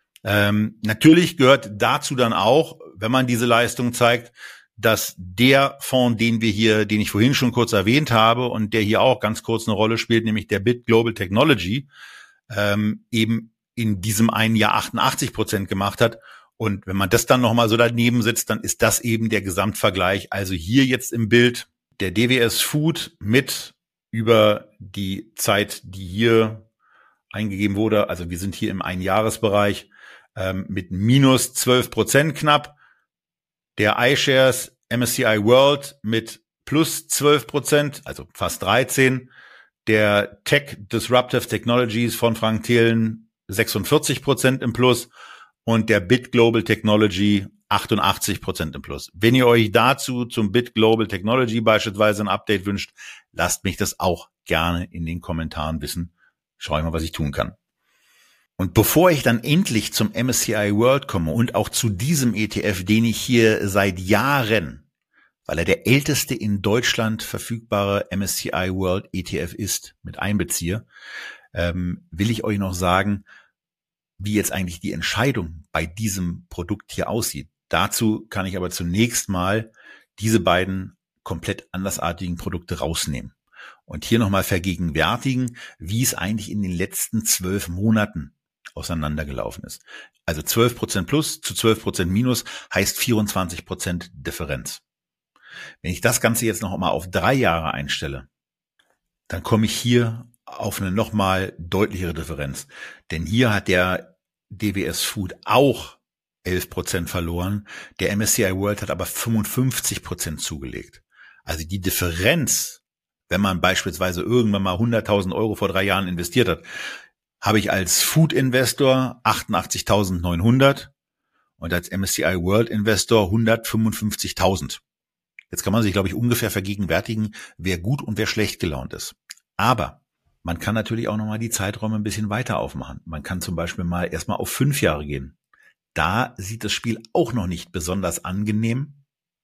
Ähm, natürlich gehört dazu dann auch, wenn man diese Leistung zeigt, dass der Fonds, den wir hier, den ich vorhin schon kurz erwähnt habe und der hier auch ganz kurz eine Rolle spielt, nämlich der Bit Global Technology, ähm, eben in diesem einen Jahr achtundachtzig Prozent gemacht hat. Und wenn man das dann nochmal so daneben setzt, dann ist das eben der Gesamtvergleich. Also hier jetzt im Bild der D W S Food mit über die Zeit, die hier eingegeben wurde. Also wir sind hier im Einjahresbereich ähm, mit minus zwölf Prozent knapp. Der iShares M S C I World mit plus zwölf Prozent, also fast dreizehn. Der Tech Disruptive Technologies von Frank Thelen sechsundvierzig Prozent im Plus und der Bit Global Technology achtundachtzig Prozent im Plus. Wenn ihr euch dazu zum Bit Global Technology beispielsweise ein Update wünscht, lasst mich das auch gerne in den Kommentaren wissen. Schau ich mal, was ich tun kann. Und bevor ich dann endlich zum M S C I World komme und auch zu diesem E T F, den ich hier seit Jahren, weil er der älteste in Deutschland verfügbare M S C I World E T F ist, mit einbeziehe, ähm, will ich euch noch sagen, wie jetzt eigentlich die Entscheidung bei diesem Produkt hier aussieht. Dazu kann ich aber zunächst mal diese beiden komplett andersartigen Produkte rausnehmen und hier nochmal vergegenwärtigen, wie es eigentlich in den letzten zwölf Monaten auseinandergelaufen ist. Also zwölf Prozent plus zu zwölf Prozent minus heißt vierundzwanzig Prozent Differenz. Wenn ich das Ganze jetzt noch mal auf drei Jahre einstelle, dann komme ich hier auf eine nochmal deutlichere Differenz. Denn hier hat der D W S Food auch elf Prozent verloren, der M S C I World hat aber fünfundfünfzig Prozent zugelegt. Also die Differenz, wenn man beispielsweise irgendwann mal hunderttausend Euro vor drei Jahren investiert hat, habe ich als Food-Investor achtundachtzigtausendneunhundert und als M S C I World Investor hundertfünfundfünfzigtausend. Jetzt kann man sich, glaube ich, ungefähr vergegenwärtigen, wer gut und wer schlecht gelaunt ist. Aber man kann natürlich auch nochmal die Zeiträume ein bisschen weiter aufmachen. Man kann zum Beispiel mal erstmal auf fünf Jahre gehen. Da sieht das Spiel auch noch nicht besonders angenehm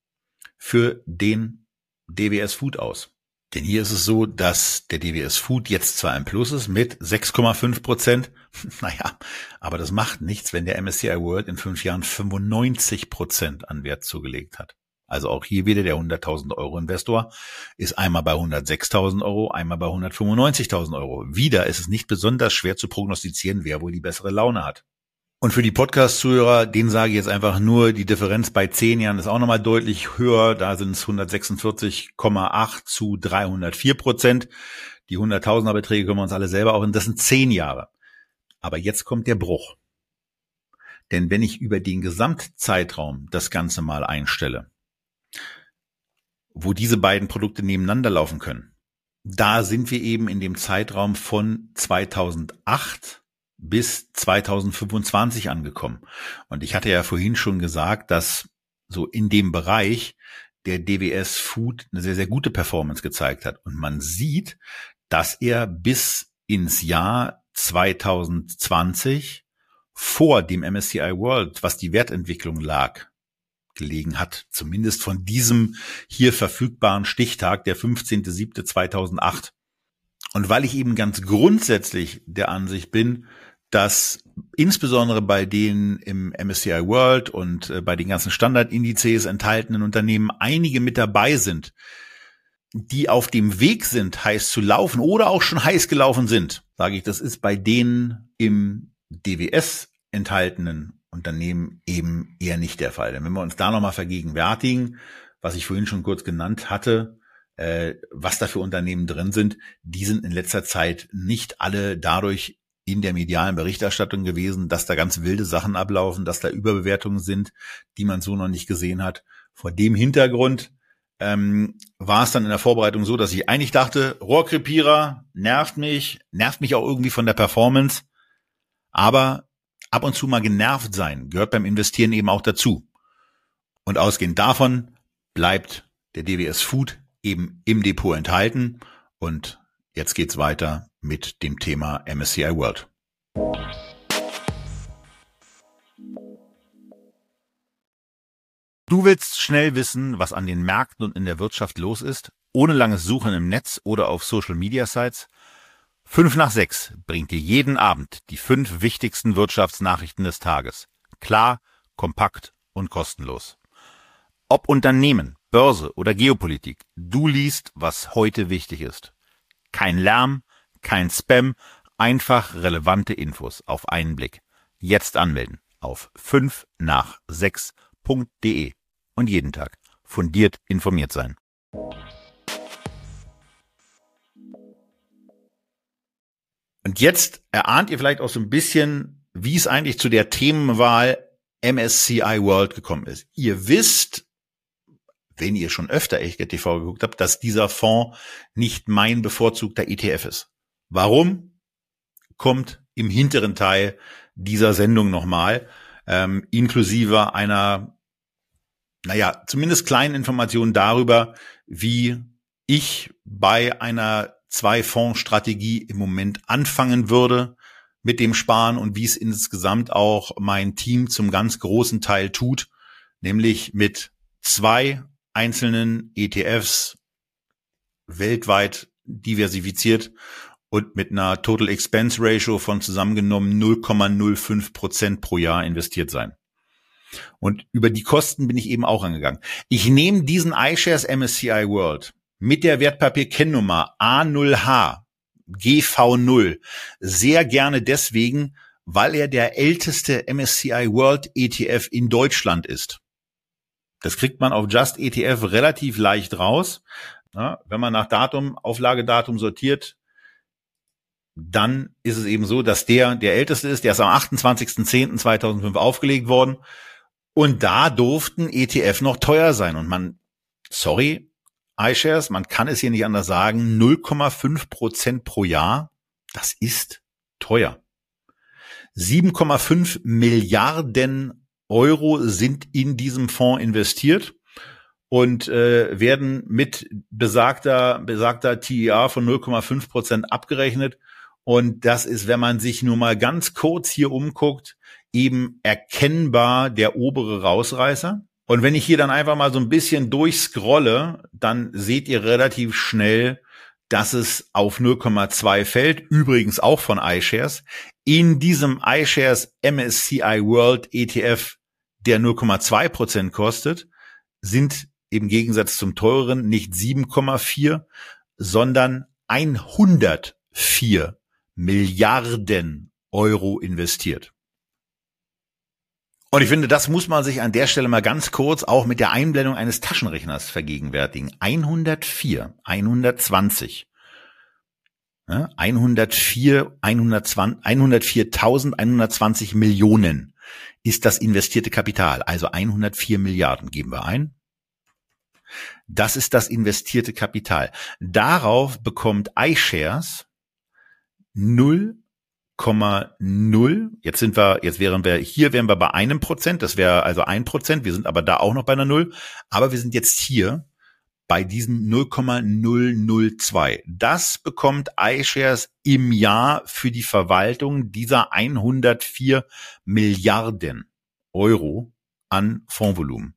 für den D W S Food aus. Denn hier ist es so, dass der D W S Food jetzt zwar im Plus ist mit sechs Komma fünf Prozent, naja, aber das macht nichts, wenn der M S C I World in fünf Jahren fünfundneunzig Prozent an Wert zugelegt hat. Also auch hier wieder der hunderttausend Euro Investor ist einmal bei hundertsechstausend Euro, einmal bei hundertfünfundneunzigtausend Euro. Wieder ist es nicht besonders schwer zu prognostizieren, wer wohl die bessere Laune hat. Und für die Podcast-Zuhörer, denen sage ich jetzt einfach nur, die Differenz bei zehn Jahren ist auch nochmal deutlich höher. Da sind es hundertsechsundvierzig Komma acht zu dreihundertvier Prozent. Die hunderttausender Beträge können wir uns alle selber auch in. Das sind zehn Jahre. Aber jetzt kommt der Bruch. Denn wenn ich über den Gesamtzeitraum das Ganze mal einstelle, wo diese beiden Produkte nebeneinander laufen können, da sind wir eben in dem Zeitraum von zweitausendacht bis zweitausendfünfundzwanzig angekommen. Und ich hatte ja vorhin schon gesagt, dass so in dem Bereich der D W S Food eine sehr, sehr gute Performance gezeigt hat. Und man sieht, dass er bis ins Jahr zweitausendzwanzig vor dem M S C I World, was die Wertentwicklung lag, gelegen hat. Zumindest von diesem hier verfügbaren Stichtag, der fünfzehnter siebter zweitausendacht. Und weil ich eben ganz grundsätzlich der Ansicht bin, dass insbesondere bei den im M S C I World und äh, bei den ganzen Standardindizes enthaltenen Unternehmen einige mit dabei sind, die auf dem Weg sind, heiß zu laufen oder auch schon heiß gelaufen sind, sage ich, das ist bei den im D W S enthaltenen Unternehmen eben eher nicht der Fall. Denn wenn wir uns da nochmal vergegenwärtigen, was ich vorhin schon kurz genannt hatte, äh, was da für Unternehmen drin sind, die sind in letzter Zeit nicht alle dadurch in der medialen Berichterstattung gewesen, dass da ganz wilde Sachen ablaufen, dass da Überbewertungen sind, die man so noch nicht gesehen hat. Vor dem Hintergrund ähm, war es dann in der Vorbereitung so, dass ich eigentlich dachte, Rohrkrepierer nervt mich, nervt mich auch irgendwie von der Performance, aber ab und zu mal genervt sein gehört beim Investieren eben auch dazu. Und ausgehend davon bleibt der D W S Food eben im Depot enthalten. Und jetzt geht's weiter mit dem Thema M S C I World. Du willst schnell wissen, was an den Märkten und in der Wirtschaft los ist, ohne langes Suchen im Netz oder auf Social-Media-Sites? Fünf nach sechs bringt dir jeden Abend die fünf wichtigsten Wirtschaftsnachrichten des Tages. Klar, kompakt und kostenlos. Ob Unternehmen, Börse oder Geopolitik, du liest, was heute wichtig ist. Kein Lärm, kein Spam, einfach relevante Infos auf einen Blick. Jetzt anmelden auf fünf nach sechs punkt de und jeden Tag fundiert informiert sein. Und jetzt erahnt ihr vielleicht auch so ein bisschen, wie es eigentlich zu der Themenwahl M S C I World gekommen ist. Ihr wisst, wenn ihr schon öfter Echtgeld T V geguckt habt, dass dieser Fonds nicht mein bevorzugter E T F ist. Warum? Kommt im hinteren Teil dieser Sendung nochmal, ähm, inklusive einer, naja, zumindest kleinen Information darüber, wie ich bei einer Zwei-Fonds-Strategie im Moment anfangen würde mit dem Sparen und wie es insgesamt auch mein Team zum ganz großen Teil tut, nämlich mit zwei einzelnen E T Fs weltweit diversifiziert und mit einer Total Expense Ratio von zusammengenommen null Komma null fünf Prozent pro Jahr investiert sein. Und über die Kosten bin ich eben auch angegangen. Ich nehme diesen iShares M S C I World mit der Wertpapierkennnummer A null H G V null sehr gerne deswegen, weil er der älteste M S C I World E T F in Deutschland ist. Das kriegt man auf Just E T F relativ leicht raus. Ja, wenn man nach Datum, Auflagedatum sortiert, dann ist es eben so, dass der der älteste ist. Der ist am achtundzwanzigsten zehnten zweitausendfünf aufgelegt worden. Und da durften E T F noch teuer sein. Und man, sorry, iShares, man kann es hier nicht anders sagen, null Komma fünf Prozent pro Jahr, das ist teuer. sieben Komma fünf Milliarden Euro sind in diesem Fonds investiert und äh, werden mit besagter besagter T E R von null Komma fünf Prozent abgerechnet. Und das ist, wenn man sich nur mal ganz kurz hier umguckt, eben erkennbar der obere Rausreißer. Und wenn ich hier dann einfach mal so ein bisschen durchscrolle, dann seht ihr relativ schnell, dass es auf null Komma zwei fällt, übrigens auch von iShares. In diesem iShares M S C I World E T F, der null Komma zwei Prozent kostet, sind im Gegensatz zum teureren nicht sieben Komma vier, sondern hundertvier Milliarden Euro investiert. Und ich finde, das muss man sich an der Stelle mal ganz kurz auch mit der Einblendung eines Taschenrechners vergegenwärtigen. hundertvier, hundertzwanzig. Ja, hundertvier, hundertviertausendeinhundertzwanzig Millionen ist das investierte Kapital. Also hundertvier Milliarden geben wir ein. Das ist das investierte Kapital. Darauf bekommt iShares null Komma null. Jetzt sind wir, jetzt wären wir, hier wären wir bei einem Prozent. Das wäre also ein Prozent. Wir sind aber da auch noch bei einer Null. Aber wir sind jetzt hier bei diesen null Komma null null zwei. Das bekommt iShares im Jahr für die Verwaltung dieser hundertvier Milliarden Euro an Fondsvolumen.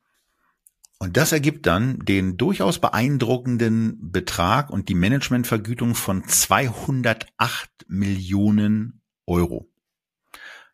Und das ergibt dann den durchaus beeindruckenden Betrag und die Managementvergütung von zweihundertacht Millionen Euro.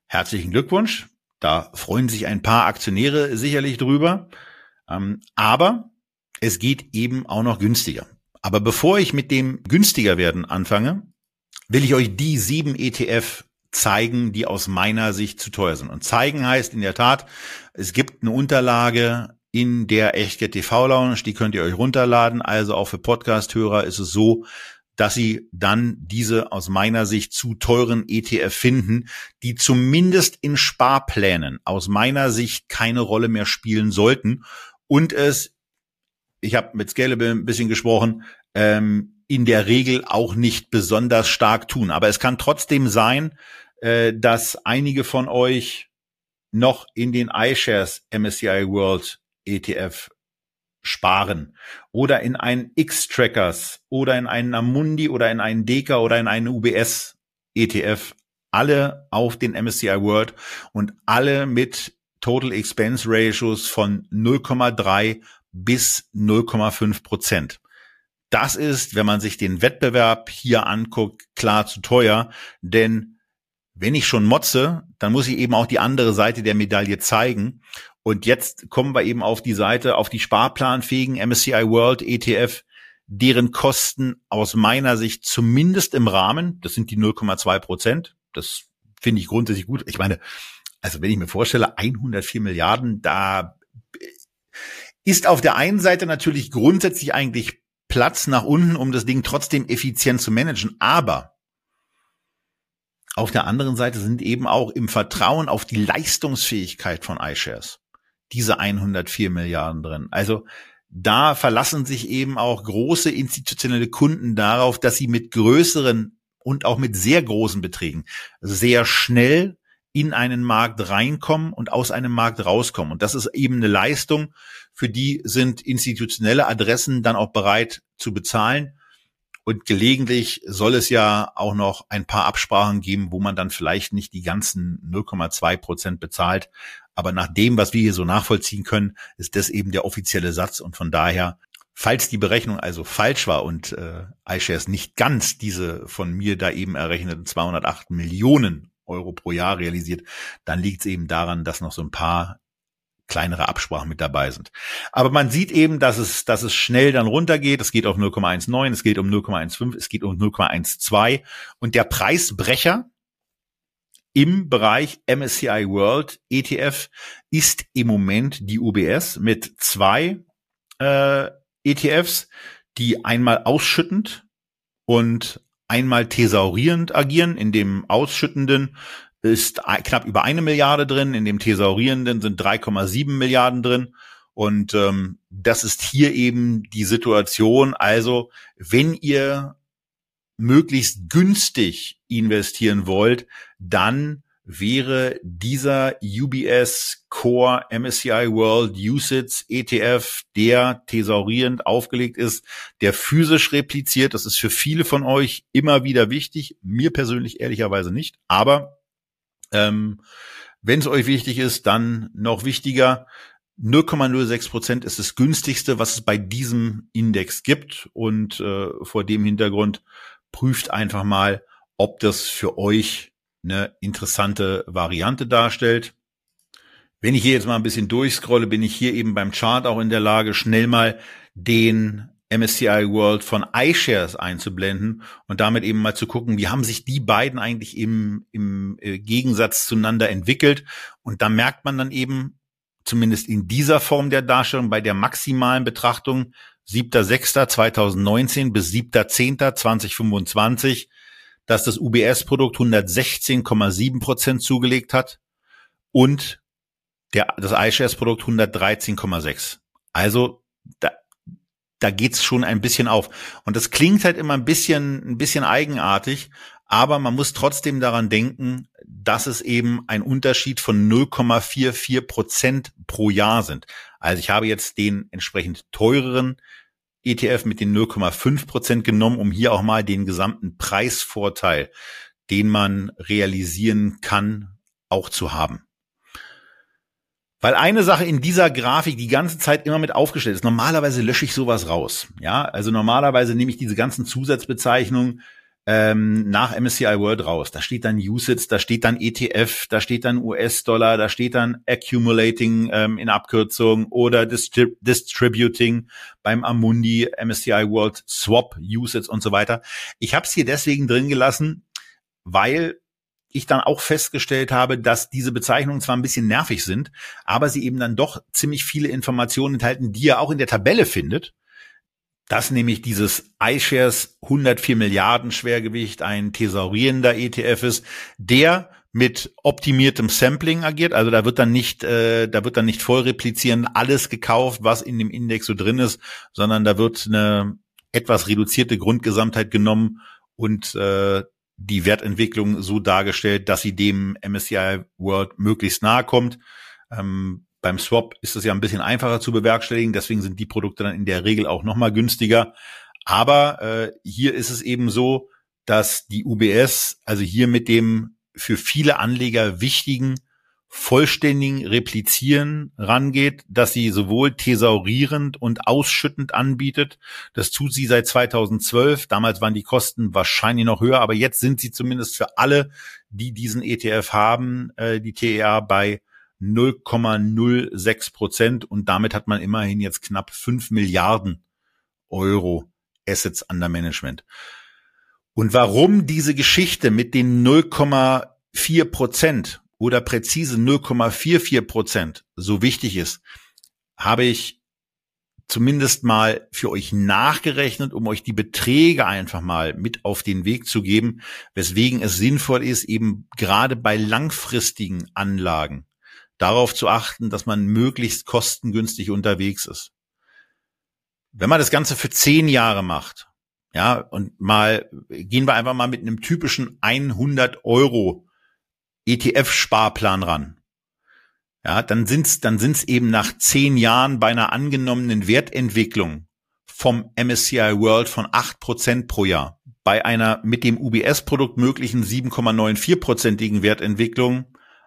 herzlichen Glückwunsch. Da freuen sich ein paar Aktionäre sicherlich drüber. Ähm, aber es geht eben auch noch günstiger. Aber bevor ich mit dem günstiger werden anfange, will ich euch die sieben E T F zeigen, die aus meiner Sicht zu teuer sind. Und zeigen heißt in der Tat, es gibt eine Unterlage in der Echtgeld T V Lounge, die könnt ihr euch runterladen. Also auch für Podcast-Hörer ist es so, dass sie dann diese aus meiner Sicht zu teuren E T F finden, die zumindest in Sparplänen aus meiner Sicht keine Rolle mehr spielen sollten und es, ich habe mit Scalable ein bisschen gesprochen, ähm, in der Regel auch nicht besonders stark tun. Aber es kann trotzdem sein, äh, dass einige von euch noch in den iShares M S C I World E T F sparen oder in einen X-Trackers oder in einen Amundi oder in einen Deka oder in einen U B S E T F, alle auf den M S C I World und alle mit Total Expense Ratios von null Komma drei bis null Komma fünf Prozent. Das ist, wenn man sich den Wettbewerb hier anguckt, klar zu teuer, denn wenn ich schon motze, dann muss ich eben auch die andere Seite der Medaille zeigen. Und jetzt kommen wir eben auf die Seite, auf die sparplanfähigen M S C I World E T F, deren Kosten aus meiner Sicht zumindest im Rahmen, das sind die null Komma zwei Prozent, das finde ich grundsätzlich gut. Ich meine, also wenn ich mir vorstelle, hundertvier Milliarden, da ist auf der einen Seite natürlich grundsätzlich eigentlich Platz nach unten, um das Ding trotzdem effizient zu managen, aber auf der anderen Seite sind eben auch im Vertrauen auf die Leistungsfähigkeit von iShares diese hundertvier Milliarden drin. Also da verlassen sich eben auch große institutionelle Kunden darauf, dass sie mit größeren und auch mit sehr großen Beträgen sehr schnell in einen Markt reinkommen und aus einem Markt rauskommen. Und das ist eben eine Leistung, für die sind institutionelle Adressen dann auch bereit zu bezahlen. Und gelegentlich soll es ja auch noch ein paar Absprachen geben, wo man dann vielleicht nicht die ganzen null Komma zwei Prozent bezahlt. Aber nach dem, was wir hier so nachvollziehen können, ist das eben der offizielle Satz. Und von daher, falls die Berechnung also falsch war und äh, iShares nicht ganz diese von mir da eben errechneten zweihundertacht Millionen Euro pro Jahr realisiert, dann liegt es eben daran, dass noch so ein paar kleinere Absprachen mit dabei sind. Aber man sieht eben, dass es, dass es schnell dann runtergeht. Es geht auf null Komma neunzehn, es geht um null Komma fünfzehn, es geht um null Komma zwölf und der Preisbrecher im Bereich M S C I World E T F ist im Moment die U B S mit zwei äh, E T Fs, die einmal ausschüttend und einmal thesaurierend agieren. In dem ausschüttenden ist knapp über eine Milliarde drin, in dem thesaurierenden sind drei Komma sieben Milliarden drin. Und ähm, das ist hier eben die Situation. Also wenn ihr möglichst günstig investieren wollt, dann wäre dieser U B S Core M S C I World U S I T S E T F, der thesaurierend aufgelegt ist, der physisch repliziert. Das ist für viele von euch immer wieder wichtig, mir persönlich ehrlicherweise nicht, aber ähm, wenn es euch wichtig ist, dann noch wichtiger. null Komma null sechs Prozent ist das günstigste, was es bei diesem Index gibt, und äh, vor dem Hintergrund prüft einfach mal, ob das für euch eine interessante Variante darstellt. Wenn ich hier jetzt mal ein bisschen durchscrolle, bin ich hier eben beim Chart auch in der Lage, schnell mal den M S C I World von iShares einzublenden und damit eben mal zu gucken, wie haben sich die beiden eigentlich im, im Gegensatz zueinander entwickelt. Und da merkt man dann eben, zumindest in dieser Form der Darstellung, bei der maximalen Betrachtung, siebter sechster zweitausendneunzehn bis siebter zehnter zweitausendfünfundzwanzig, dass das U B S-Produkt hundertsechzehn Komma sieben Prozent zugelegt hat und der, das iShares-Produkt hundertdreizehn Komma sechs. Also da, da geht's schon ein bisschen auf. Und das klingt halt immer ein bisschen, ein bisschen eigenartig, aber man muss trotzdem daran denken, dass es eben ein Unterschied von null Komma vierundvierzig Prozent pro Jahr sind. Also ich habe jetzt den entsprechend teureren E T F mit den null Komma fünf Prozent genommen, um hier auch mal den gesamten Preisvorteil, den man realisieren kann, auch zu haben. Weil eine Sache in dieser Grafik die ganze Zeit immer mit aufgestellt ist. Normalerweise lösche ich sowas raus. Ja, also normalerweise nehme ich diese ganzen Zusatzbezeichnungen ähm, nach M S C I World raus. Da steht dann U S I T S, da steht dann E T F, da steht dann U S-Dollar, da steht dann Accumulating ähm, in Abkürzung oder Distri- Distributing beim Amundi, M S C I World Swap, U S I T S und so weiter. Ich habe es hier deswegen drin gelassen, weil ich dann auch festgestellt habe, dass diese Bezeichnungen zwar ein bisschen nervig sind, aber sie eben dann doch ziemlich viele Informationen enthalten, die ihr auch in der Tabelle findet. Dass nämlich dieses iShares hundertvier Milliarden Schwergewicht ein thesaurierender E T F ist, der mit optimiertem Sampling agiert. Also da wird dann nicht, äh, da wird dann nicht voll replizierend alles gekauft, was in dem Index so drin ist, sondern da wird eine etwas reduzierte Grundgesamtheit genommen und äh, die Wertentwicklung so dargestellt, dass sie dem M S C I World möglichst nahe kommt. Ähm, beim Swap ist es ja ein bisschen einfacher zu bewerkstelligen, deswegen sind die Produkte dann in der Regel auch nochmal günstiger. Aber äh, hier ist es eben so, dass die U B S, also hier mit dem für viele Anleger wichtigen, vollständigen Replizieren rangeht, dass sie sowohl thesaurierend und ausschüttend anbietet. Das tut sie seit zweitausendzwölf. Damals waren die Kosten wahrscheinlich noch höher, aber jetzt sind sie zumindest für alle, die diesen E T F haben, äh, die T E R bei null Komma null sechs Prozent und damit hat man immerhin jetzt knapp fünf Milliarden Euro Assets under Management. Und warum diese Geschichte mit den null Komma vier Prozent oder präzise null Komma vierundvierzig Prozent so wichtig ist, habe ich zumindest mal für euch nachgerechnet, um euch die Beträge einfach mal mit auf den Weg zu geben, weswegen es sinnvoll ist, eben gerade bei langfristigen Anlagen darauf zu achten, dass man möglichst kostengünstig unterwegs ist. Wenn man das Ganze für zehn Jahre macht, ja, und mal, gehen wir einfach mal mit einem typischen hundert Euro E T F-Sparplan ran. Ja, dann sind's, dann sind's eben nach zehn Jahren bei einer angenommenen Wertentwicklung vom M S C I World von acht Prozent pro Jahr, bei einer mit dem U B S-Produkt möglichen sieben Komma vierundneunzig-prozentigen Wertentwicklung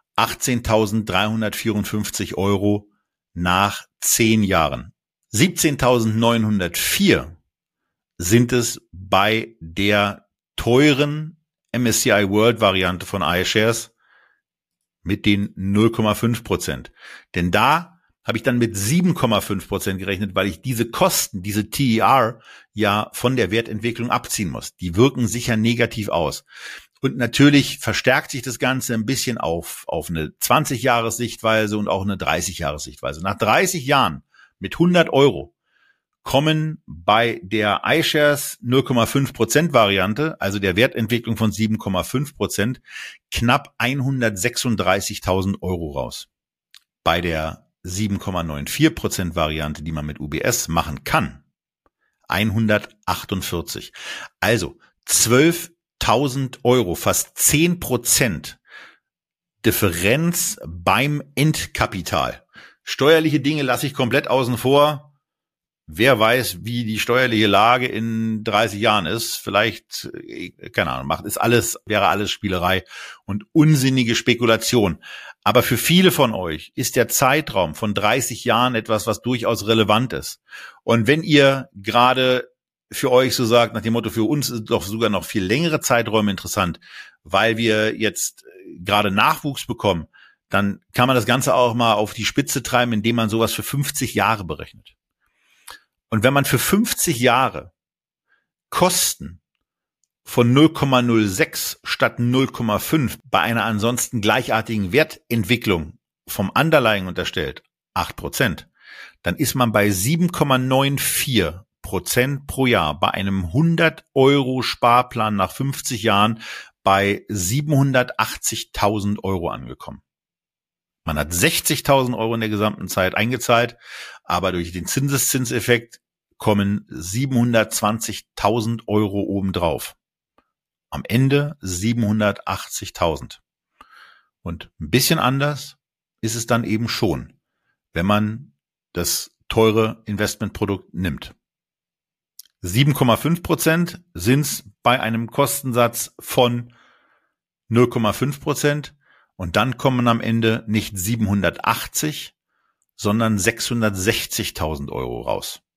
achtzehntausenddreihundertvierundfünfzig Euro nach zehn Jahren. siebzehntausendneunhundertvier sind es bei der teuren M S C I World Variante von iShares mit den null Komma fünf Prozent. Denn da habe ich dann mit sieben Komma fünf Prozent gerechnet, weil ich diese Kosten, diese T E R ja von der Wertentwicklung abziehen muss. Die wirken sicher negativ aus. Und natürlich verstärkt sich das Ganze ein bisschen auf, auf eine zwanzig-Jahres-Sichtweise und auch eine dreißig-Jahres-Sichtweise. Nach dreißig Jahren mit hundert Euro kommen bei der iShares null Komma fünf Prozent Variante, also der Wertentwicklung von sieben Komma fünf Prozent, knapp hundertsechsunddreißigtausend Euro raus. Bei der sieben Komma vierundneunzig Prozent Variante, die man mit U B S machen kann, hundertachtundvierzig. Also zwölftausend Euro, fast zehn Prozent Differenz beim Endkapital. Steuerliche Dinge lasse ich komplett außen vor. Wer weiß, wie die steuerliche Lage in dreißig Jahren ist. Vielleicht, keine Ahnung, macht ist alles, wäre alles Spielerei und unsinnige Spekulation. Aber für viele von euch ist der Zeitraum von dreißig Jahren etwas, was durchaus relevant ist. Und wenn ihr gerade für euch so sagt, nach dem Motto, für uns ist doch sogar noch viel längere Zeiträume interessant, weil wir jetzt gerade Nachwuchs bekommen, dann kann man das Ganze auch mal auf die Spitze treiben, indem man sowas für fünfzig Jahre berechnet. Und wenn man für fünfzig Jahre Kosten von null Komma null sechs statt null Komma fünf bei einer ansonsten gleichartigen Wertentwicklung vom Underlying unterstellt, acht Prozent, dann ist man bei sieben Komma vierundneunzig Prozent pro Jahr bei einem hundert Euro Sparplan nach fünfzig Jahren bei siebenhundertachtzigtausend Euro angekommen. Man hat sechzigtausend Euro in der gesamten Zeit eingezahlt, aber durch den Zinseszinseffekt kommen siebenhundertzwanzigtausend Euro obendrauf. Am Ende siebenhundertachtzigtausend. Und ein bisschen anders ist es dann eben schon, wenn man das teure Investmentprodukt nimmt. sieben Komma fünf Prozent sind es bei einem Kostensatz von null Komma fünf Prozent. Und dann kommen am Ende nicht siebenhundertachtzig, sondern sechshundertsechzigtausend Euro raus.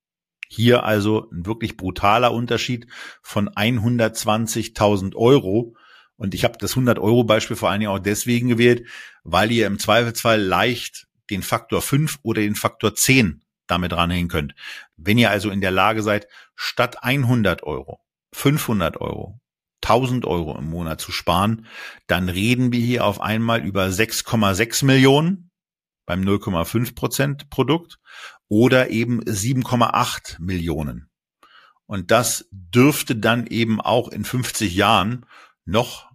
Hier also ein wirklich brutaler Unterschied von hundertzwanzigtausend Euro. Und ich habe das hundert-Euro-Beispiel vor allen Dingen auch deswegen gewählt, weil ihr im Zweifelsfall leicht den Faktor fünf oder den Faktor zehn damit ranhängen könnt. Wenn ihr also in der Lage seid, statt hundert Euro, fünfhundert Euro, tausend Euro im Monat zu sparen, dann reden wir hier auf einmal über sechs Komma sechs Millionen beim null Komma fünf Prozent Produkt oder eben sieben Komma acht Millionen. Und das dürfte dann eben auch in fünfzig Jahren noch,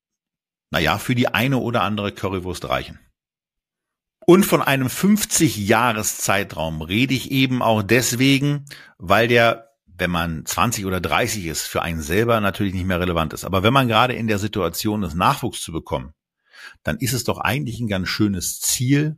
naja, für die eine oder andere Currywurst reichen. Und von einem fünfzig-Jahres-Zeitraum rede ich eben auch deswegen, weil der, wenn man zwanzig oder dreißig ist, für einen selber natürlich nicht mehr relevant ist. Aber wenn man gerade in der Situation ist, Nachwuchs zu bekommen, dann ist es doch eigentlich ein ganz schönes Ziel,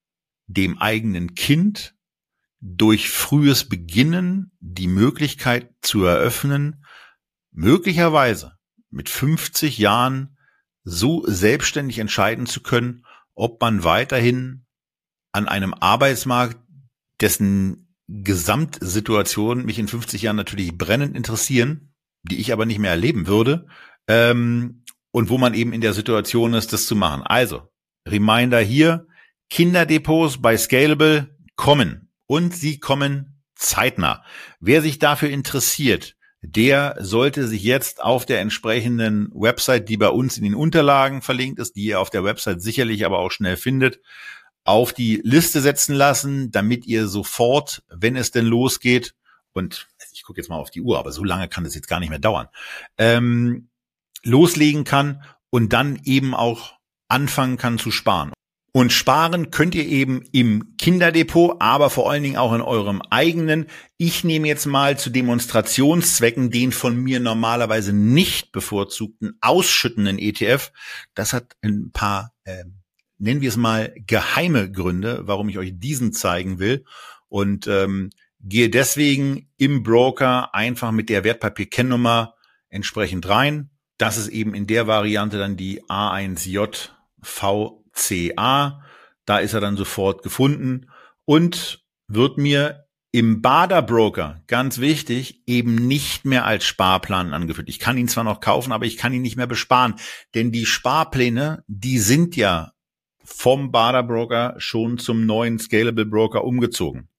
dem eigenen Kind durch frühes Beginnen die Möglichkeit zu eröffnen, möglicherweise mit fünfzig Jahren so selbstständig entscheiden zu können, ob man weiterhin an einem Arbeitsmarkt, dessen Gesamtsituation mich in fünfzig Jahren natürlich brennend interessieren, die ich aber nicht mehr erleben würde, ähm, und wo man eben in der Situation ist, das zu machen. Also, Reminder hier, Kinderdepots bei Scalable kommen und sie kommen zeitnah. Wer sich dafür interessiert, der sollte sich jetzt auf der entsprechenden Website, die bei uns in den Unterlagen verlinkt ist, die ihr auf der Website sicherlich aber auch schnell findet, auf die Liste setzen lassen, damit ihr sofort, wenn es denn losgeht, und ich gucke jetzt mal auf die Uhr, aber so lange kann das jetzt gar nicht mehr dauern, ähm, loslegen kann und dann eben auch anfangen kann zu sparen. Und sparen könnt ihr eben im Kinderdepot, aber vor allen Dingen auch in eurem eigenen. Ich nehme jetzt mal zu Demonstrationszwecken den von mir normalerweise nicht bevorzugten ausschüttenden E T F. Das hat ein paar, äh, nennen wir es mal, geheime Gründe, warum ich euch diesen zeigen will. Und ähm, gehe deswegen im Broker einfach mit der Wertpapier-Kennnummer entsprechend rein. Das ist eben in der Variante dann die A eins J V C A, da ist er dann sofort gefunden und wird mir im Bader-Broker, ganz wichtig, eben nicht mehr als Sparplan angeführt. Ich kann ihn zwar noch kaufen, aber ich kann ihn nicht mehr besparen, denn die Sparpläne, die sind ja vom Bader-Broker schon zum neuen Scalable-Broker umgezogen.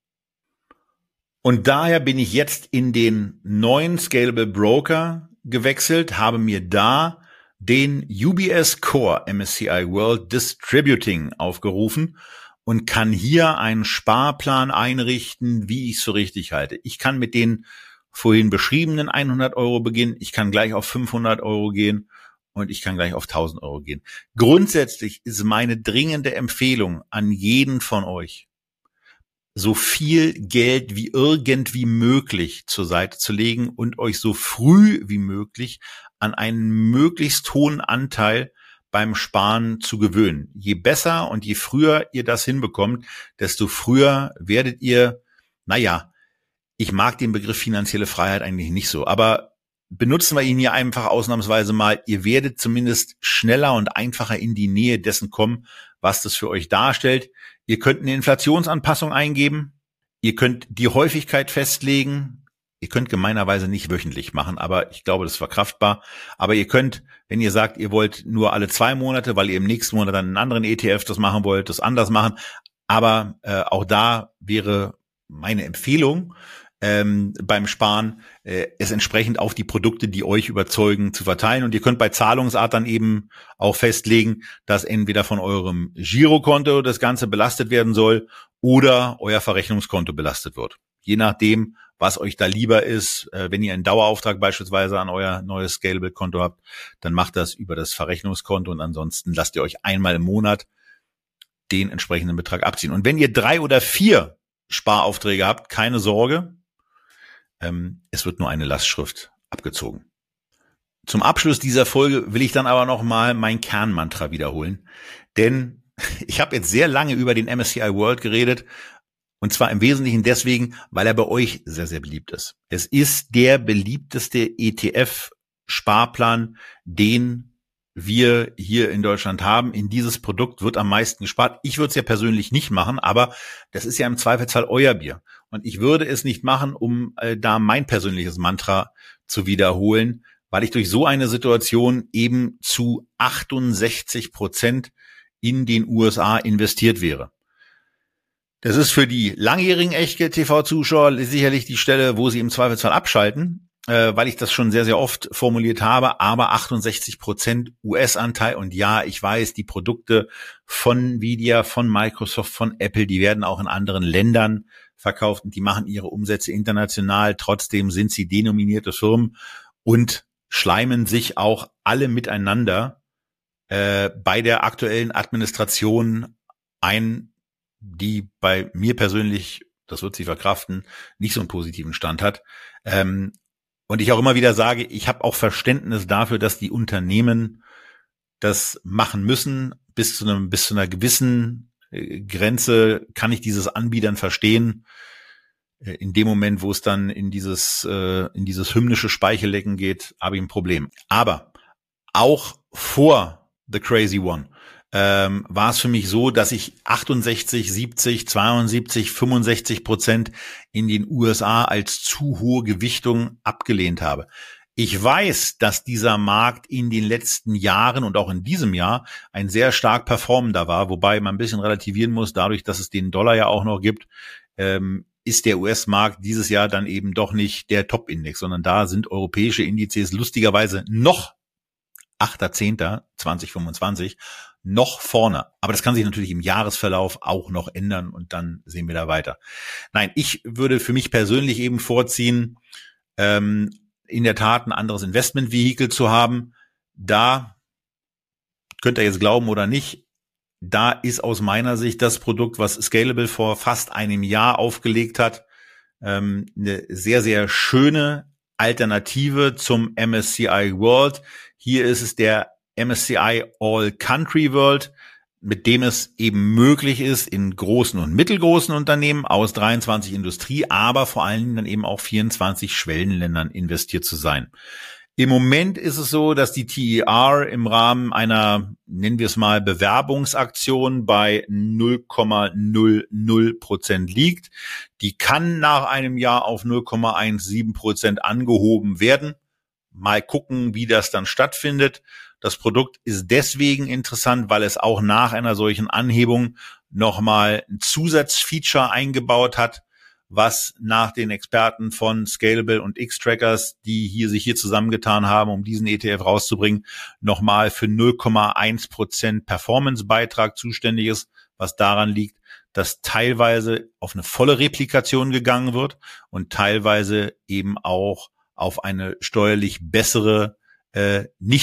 Und daher bin ich jetzt in den neuen Scalable-Broker gewechselt, habe mir da den U B S Core M S C I World Distributing aufgerufen und kann hier einen Sparplan einrichten, wie ich es so richtig halte. Ich kann mit den vorhin beschriebenen hundert Euro beginnen, ich kann gleich auf fünfhundert Euro gehen und ich kann gleich auf tausend Euro gehen. Grundsätzlich ist meine dringende Empfehlung an jeden von euch, so viel Geld wie irgendwie möglich zur Seite zu legen und euch so früh wie möglich an einen möglichst hohen Anteil beim Sparen zu gewöhnen. Je besser und je früher ihr das hinbekommt, desto früher werdet ihr, naja, ich mag den Begriff finanzielle Freiheit eigentlich nicht so, aber benutzen wir ihn hier einfach ausnahmsweise mal. Ihr werdet zumindest schneller und einfacher in die Nähe dessen kommen, was das für euch darstellt. Ihr könnt eine Inflationsanpassung eingeben. Ihr könnt die Häufigkeit festlegen. Ihr könnt gemeinerweise nicht wöchentlich machen, aber ich glaube, das ist verkraftbar. Aber ihr könnt, wenn ihr sagt, ihr wollt nur alle zwei Monate, weil ihr im nächsten Monat dann einen anderen E T F das machen wollt, das anders machen. Aber äh, auch da wäre meine Empfehlung, ähm, beim Sparen äh, es entsprechend auf die Produkte, die euch überzeugen, zu verteilen. Und ihr könnt bei Zahlungsart dann eben auch festlegen, dass entweder von eurem Girokonto das Ganze belastet werden soll oder euer Verrechnungskonto belastet wird. Je nachdem, was euch da lieber ist. Äh, wenn ihr einen Dauerauftrag beispielsweise an euer neues Scalable-Konto habt, dann macht das über das Verrechnungskonto und ansonsten lasst ihr euch einmal im Monat den entsprechenden Betrag abziehen. Und wenn ihr drei oder vier Sparaufträge habt, keine Sorge, ähm, es wird nur eine Lastschrift abgezogen. Zum Abschluss dieser Folge will ich dann aber nochmal mein Kernmantra wiederholen, denn ich habe jetzt sehr lange über den M S C I World geredet, und zwar im Wesentlichen deswegen, weil er bei euch sehr, sehr beliebt ist. Es ist der beliebteste E T F-Sparplan, den wir hier in Deutschland haben. In dieses Produkt wird am meisten gespart. Ich würde es ja persönlich nicht machen, aber das ist ja im Zweifelsfall euer Bier. Und ich würde es nicht machen, um äh, da mein persönliches Mantra zu wiederholen, weil ich durch so eine Situation eben zu achtundsechzig Prozent in den U S A investiert wäre. Das ist für die langjährigen Echtgeld-T V-Zuschauer sicherlich die Stelle, wo sie im Zweifelsfall abschalten, äh, weil ich das schon sehr, sehr oft formuliert habe, aber achtundsechzig Prozent U S-Anteil und ja, ich weiß, die Produkte von Nvidia, von Microsoft, von Apple, die werden auch in anderen Ländern verkauft und die machen ihre Umsätze international, trotzdem sind sie denominierte Firmen und schleimen sich auch alle miteinander äh, bei der aktuellen Administration ein, die bei mir persönlich, das wird sie verkraften, nicht so einen positiven Stand hat. Ähm, und ich auch immer wieder sage, ich habe auch Verständnis dafür, dass die Unternehmen das machen müssen. Bis zu einem, bis zu einer gewissen äh, Grenze kann ich dieses Anbietern verstehen. Äh, in dem Moment, wo es dann in dieses, äh, in dieses hymnische Speichellecken geht, habe ich ein Problem. Aber auch vor The Crazy One Ähm, war es für mich so, dass ich achtundsechzig, siebzig, zweiundsiebzig, fünfundsechzig Prozent in den U S A als zu hohe Gewichtung abgelehnt habe. Ich weiß, dass dieser Markt in den letzten Jahren und auch in diesem Jahr ein sehr stark performender war, wobei man ein bisschen relativieren muss, dadurch, dass es den Dollar ja auch noch gibt, ähm, ist der U S-Markt dieses Jahr dann eben doch nicht der Top-Index, sondern da sind europäische Indizes lustigerweise noch achter zehnter zweitausendfünfundzwanzig noch vorne. Aber das kann sich natürlich im Jahresverlauf auch noch ändern und dann sehen wir da weiter. Nein, ich würde für mich persönlich eben vorziehen, ähm, in der Tat ein anderes Investmentvehikel zu haben. Da könnt ihr jetzt glauben oder nicht, da ist aus meiner Sicht das Produkt, was Scalable vor fast einem Jahr aufgelegt hat, ähm, eine sehr, sehr schöne Alternative zum M S C I World. Hier ist es der M S C I All Country World, mit dem es eben möglich ist, in großen und mittelgroßen Unternehmen aus dreiundzwanzig Industrie, aber vor allen Dingen dann eben auch vierundzwanzig Schwellenländern investiert zu sein. Im Moment ist es so, dass die T E R im Rahmen einer, nennen wir es mal, Bewerbungsaktion bei null Komma null null Prozent liegt. Die kann nach einem Jahr auf null Komma siebzehn Prozent angehoben werden. Mal gucken, wie das dann stattfindet. Das Produkt ist deswegen interessant, weil es auch nach einer solchen Anhebung nochmal ein Zusatzfeature eingebaut hat, was nach den Experten von Scalable und X-Trackers, die hier sich hier zusammengetan haben, um diesen E T F rauszubringen, nochmal für null Komma eins Prozent Performance-Beitrag zuständig ist, was daran liegt, dass teilweise auf eine volle Replikation gegangen wird und teilweise eben auch auf eine steuerlich bessere äh,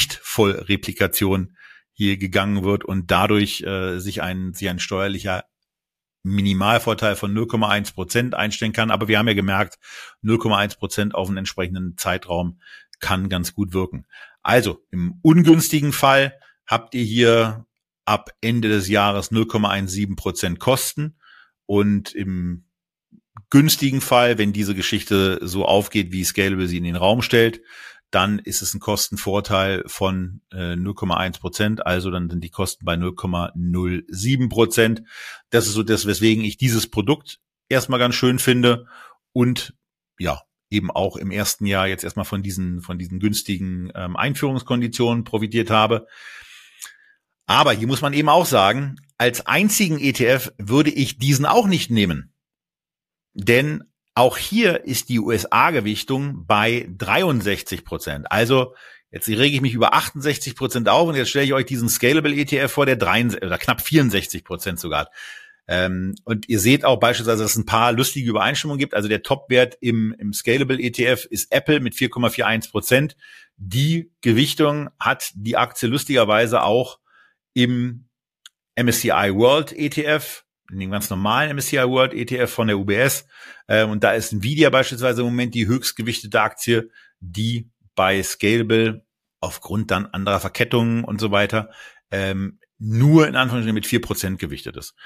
Nicht-Vollreplikation hier gegangen wird und dadurch äh, sich ein, sich ein steuerlicher Minimalvorteil von null Komma eins Prozent einstellen kann. Aber wir haben ja gemerkt, null Komma eins Prozent auf einen entsprechenden Zeitraum kann ganz gut wirken. Also im ungünstigen Fall habt ihr hier ab Ende des Jahres null Komma siebzehn Prozent Kosten und im günstigen Fall, wenn diese Geschichte so aufgeht, wie Scalable sie in den Raum stellt, dann ist es ein Kostenvorteil von äh, null Komma eins Prozent, also dann sind die Kosten bei null Komma null sieben Prozent. Das ist so das, weswegen ich dieses Produkt erstmal ganz schön finde und ja, eben auch im ersten Jahr jetzt erstmal von diesen von diesen günstigen ähm, Einführungskonditionen profitiert habe. Aber hier muss man eben auch sagen, als einzigen E T F würde ich diesen auch nicht nehmen. Denn auch hier ist die U S A-Gewichtung bei dreiundsechzig Prozent. Also jetzt rege ich mich über achtundsechzig Prozent auf und jetzt stelle ich euch diesen Scalable-E T F vor, der dreiundsechzig oder knapp vierundsechzig Prozent sogar. Ähm, und ihr seht auch beispielsweise, dass es ein paar lustige Übereinstimmungen gibt. Also der Top-Wert im, im Scalable-E T F ist Apple mit vier Komma einundvierzig Prozent. Die Gewichtung hat die Aktie lustigerweise auch im M S C I World E T F, in dem ganz normalen M S C I World E T F von der U B S. Ähm, und da ist Nvidia beispielsweise im Moment die höchstgewichtete Aktie, die bei Scalable aufgrund dann anderer Verkettungen und so weiter ähm, nur in Anführungsstrichen mit vier Prozent gewichtet ist.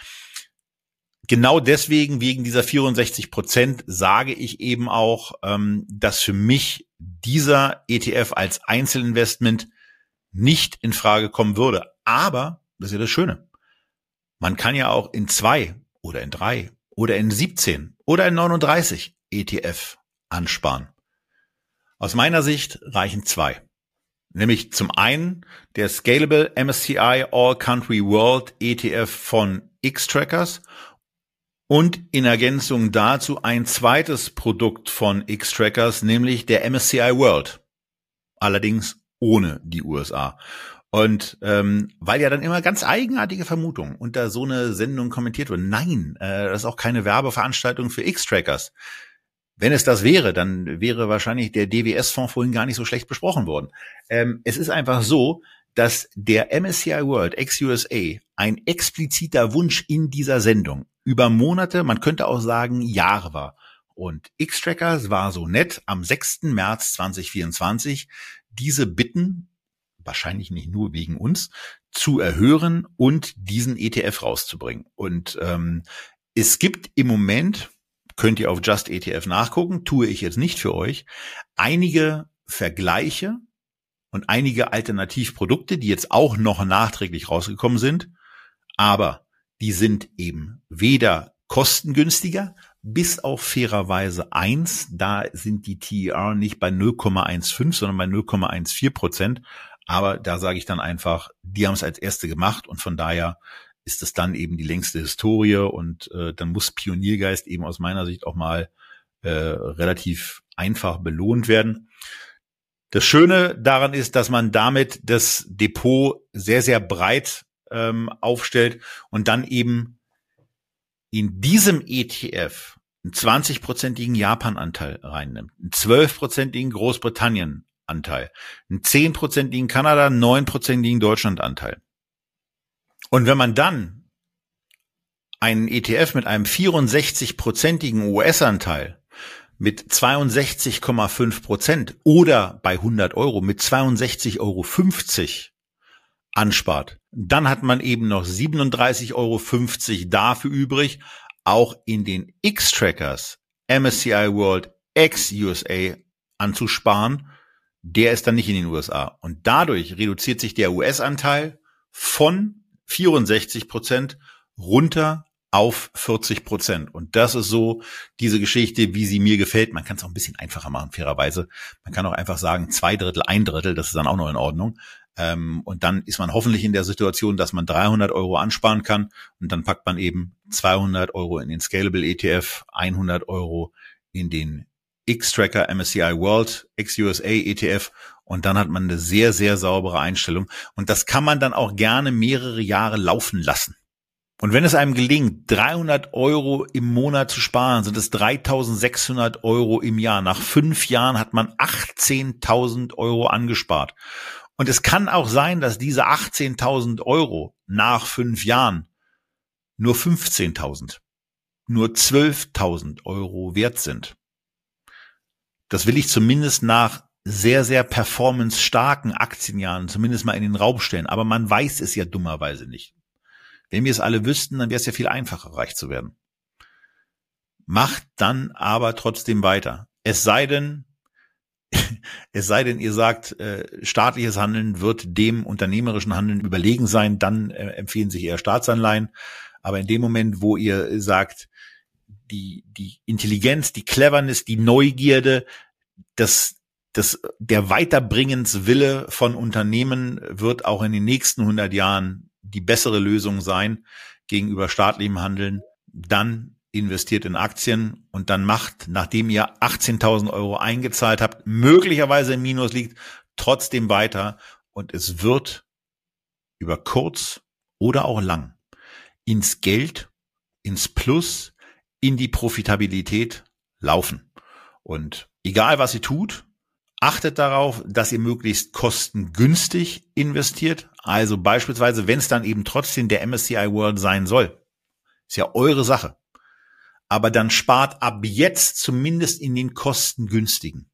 Genau deswegen, wegen dieser vierundsechzig Prozent, sage ich eben auch, ähm, dass für mich dieser E T F als Einzelinvestment nicht in Frage kommen würde. Aber, das ist ja das Schöne, man kann ja auch in zwei oder in drei oder in siebzehn oder in neununddreißig E T F ansparen? Aus meiner Sicht reichen zwei. Nämlich zum einen der Scalable M S C I All Country World E T F von Xtrackers und in Ergänzung dazu ein zweites Produkt von Xtrackers, nämlich der M S C I World. Allerdings ohne die U S A. Und ähm, weil ja dann immer ganz eigenartige Vermutungen unter so eine Sendung kommentiert wurden. Nein, äh, das ist auch keine Werbeveranstaltung für Xtrackers. Wenn es das wäre, dann wäre wahrscheinlich der D W S-Fonds vorhin gar nicht so schlecht besprochen worden. Ähm, es ist einfach so, dass der M S C I World ex-U S A ein expliziter Wunsch in dieser Sendung über Monate, man könnte auch sagen Jahre war. Und Xtrackers war so nett, am sechsten März zweitausendvierundzwanzig diese Bitten, wahrscheinlich nicht nur wegen uns, zu erhören und diesen E T F rauszubringen. Und ähm, es gibt im Moment, könnt ihr auf Just E T F nachgucken, tue ich jetzt nicht für euch, einige Vergleiche und einige Alternativprodukte, die jetzt auch noch nachträglich rausgekommen sind, aber die sind eben weder kostengünstiger, bis auf fairerweise eins, da sind die T E R nicht bei null Komma fünfzehn, sondern bei null Komma vierzehn Prozent. Aber da sage ich dann einfach, die haben es als erste gemacht und von daher ist es dann eben die längste Historie und äh, dann muss Pioniergeist eben aus meiner Sicht auch mal äh, relativ einfach belohnt werden. Das Schöne daran ist, dass man damit das Depot sehr, sehr breit ähm, aufstellt und dann eben in diesem E T F einen zwanzig-prozentigen Japan-Anteil reinnimmt, einen zwölf-prozentigen Großbritannien-Anteil, einen zehn-prozentigen Kanada, einen neun-prozentigen Deutschland-Anteil. Und wenn man dann einen E T F mit einem vierundsechzig-prozentigen U S-Anteil mit zweiundsechzig Komma fünf Prozent oder bei hundert Euro mit zweiundsechzig Euro fünfzig anspart, dann hat man eben noch siebenunddreißig Euro fünfzig dafür übrig, auch in den Xtrackers M S C I World ex-U S A anzusparen. Der ist dann nicht in den U S A. Und dadurch reduziert sich der U S-Anteil von vierundsechzig Prozent runter auf vierzig Prozent. Und das ist so diese Geschichte, wie sie mir gefällt. Man kann es auch ein bisschen einfacher machen, fairerweise. Man kann auch einfach sagen, zwei Drittel, ein Drittel, das ist dann auch noch in Ordnung. Ähm, und dann ist man hoffentlich in der Situation, dass man dreihundert Euro ansparen kann. Und dann packt man eben zweihundert Euro in den Scalable E T F, hundert Euro in den Xtracker M S C I World ex-U S A E T F. Und dann hat man eine sehr, sehr saubere Einstellung. Und das kann man dann auch gerne mehrere Jahre laufen lassen. Und wenn es einem gelingt, dreihundert Euro im Monat zu sparen, sind es dreitausendsechshundert Euro im Jahr. Nach fünf Jahren hat man achtzehntausend Euro angespart. Und es kann auch sein, dass diese achtzehntausend Euro nach fünf Jahren nur fünfzehntausend, nur zwölftausend Euro wert sind. Das will ich zumindest nach sehr, sehr performance-starken Aktienjahren zumindest mal in den Raum stellen. Aber man weiß es ja dummerweise nicht. Wenn wir es alle wüssten, dann wäre es ja viel einfacher, reich zu werden. Macht dann aber trotzdem weiter. Es sei denn, es sei denn, ihr sagt, äh, staatliches Handeln wird dem unternehmerischen Handeln überlegen sein, dann äh, empfehlen sich eher Staatsanleihen. Aber in dem Moment, wo ihr sagt, die, die Intelligenz, die Cleverness, die Neugierde, das, das, der Weiterbringenswille von Unternehmen wird auch in den nächsten hundert Jahren die bessere Lösung sein gegenüber staatlichem Handeln, dann investiert in Aktien und dann macht, nachdem ihr achtzehntausend Euro eingezahlt habt, möglicherweise im Minus liegt, trotzdem weiter und es wird über kurz oder auch lang ins Geld, ins Plus, in die Profitabilität laufen. Und egal was ihr tut, achtet darauf, dass ihr möglichst kostengünstig investiert. Also beispielsweise, wenn es dann eben trotzdem der M S C I World sein soll, ist ja eure Sache. Aber dann spart ab jetzt zumindest in den kostengünstigen.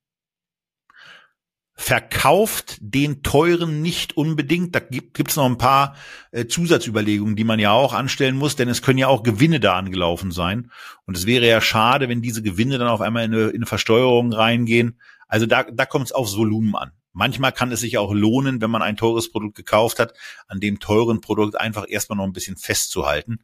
Verkauft den teuren nicht unbedingt. Da gibt es noch ein paar äh, Zusatzüberlegungen, die man ja auch anstellen muss, denn es können ja auch Gewinne da angelaufen sein. Und es wäre ja schade, wenn diese Gewinne dann auf einmal in eine, in eine Versteuerung reingehen. Also da, da kommt es aufs Volumen an. Manchmal kann es sich auch lohnen, wenn man ein teures Produkt gekauft hat, an dem teuren Produkt einfach erstmal noch ein bisschen festzuhalten.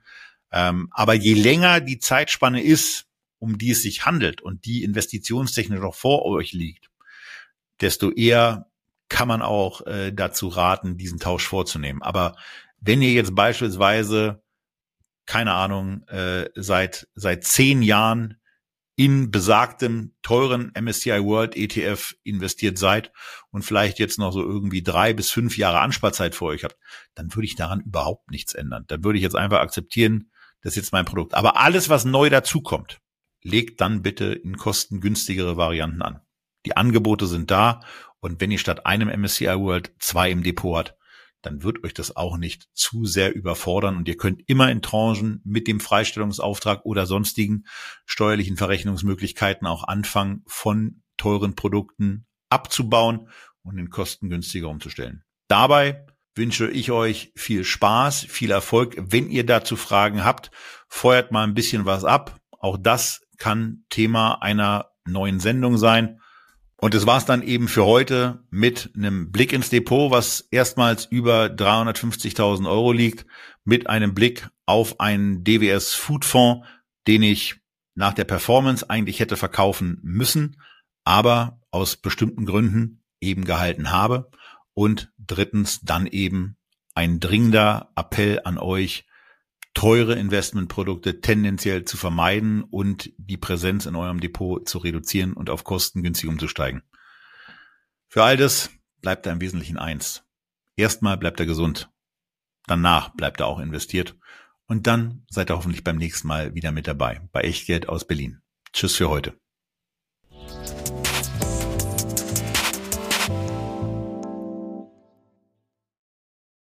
Ähm, aber je länger die Zeitspanne ist, um die es sich handelt und die investitionstechnisch noch vor euch liegt, desto eher kann man auch äh, dazu raten, diesen Tausch vorzunehmen. Aber wenn ihr jetzt beispielsweise, keine Ahnung, äh, seit seit zehn Jahren in besagtem teuren M S C I World E T F investiert seid und vielleicht jetzt noch so irgendwie drei bis fünf Jahre Ansparzeit vor euch habt, dann würde ich daran überhaupt nichts ändern. Dann würde ich jetzt einfach akzeptieren, das ist jetzt mein Produkt. Aber alles, was neu dazukommt, legt dann bitte in kostengünstigere Varianten an. Die Angebote sind da und wenn ihr statt einem M S C I World zwei im Depot habt, dann wird euch das auch nicht zu sehr überfordern und ihr könnt immer in Tranchen mit dem Freistellungsauftrag oder sonstigen steuerlichen Verrechnungsmöglichkeiten auch anfangen, von teuren Produkten abzubauen und in kostengünstiger umzustellen. Dabei wünsche ich euch viel Spaß, viel Erfolg. Wenn ihr dazu Fragen habt, feuert mal ein bisschen was ab. Auch das kann Thema einer neuen Sendung sein. Und das war's dann eben für heute mit einem Blick ins Depot, was erstmals über dreihundertfünfzigtausend Euro liegt, mit einem Blick auf einen D W S Food Fonds, den ich nach der Performance eigentlich hätte verkaufen müssen, aber aus bestimmten Gründen eben gehalten habe. Und drittens dann eben ein dringender Appell an euch, teure Investmentprodukte tendenziell zu vermeiden und die Präsenz in eurem Depot zu reduzieren und auf Kosten günstig umzusteigen. Für all das bleibt er im Wesentlichen eins. Erstmal bleibt er gesund. Danach bleibt er auch investiert. Und dann seid ihr hoffentlich beim nächsten Mal wieder mit dabei bei Echtgeld aus Berlin. Tschüss für heute.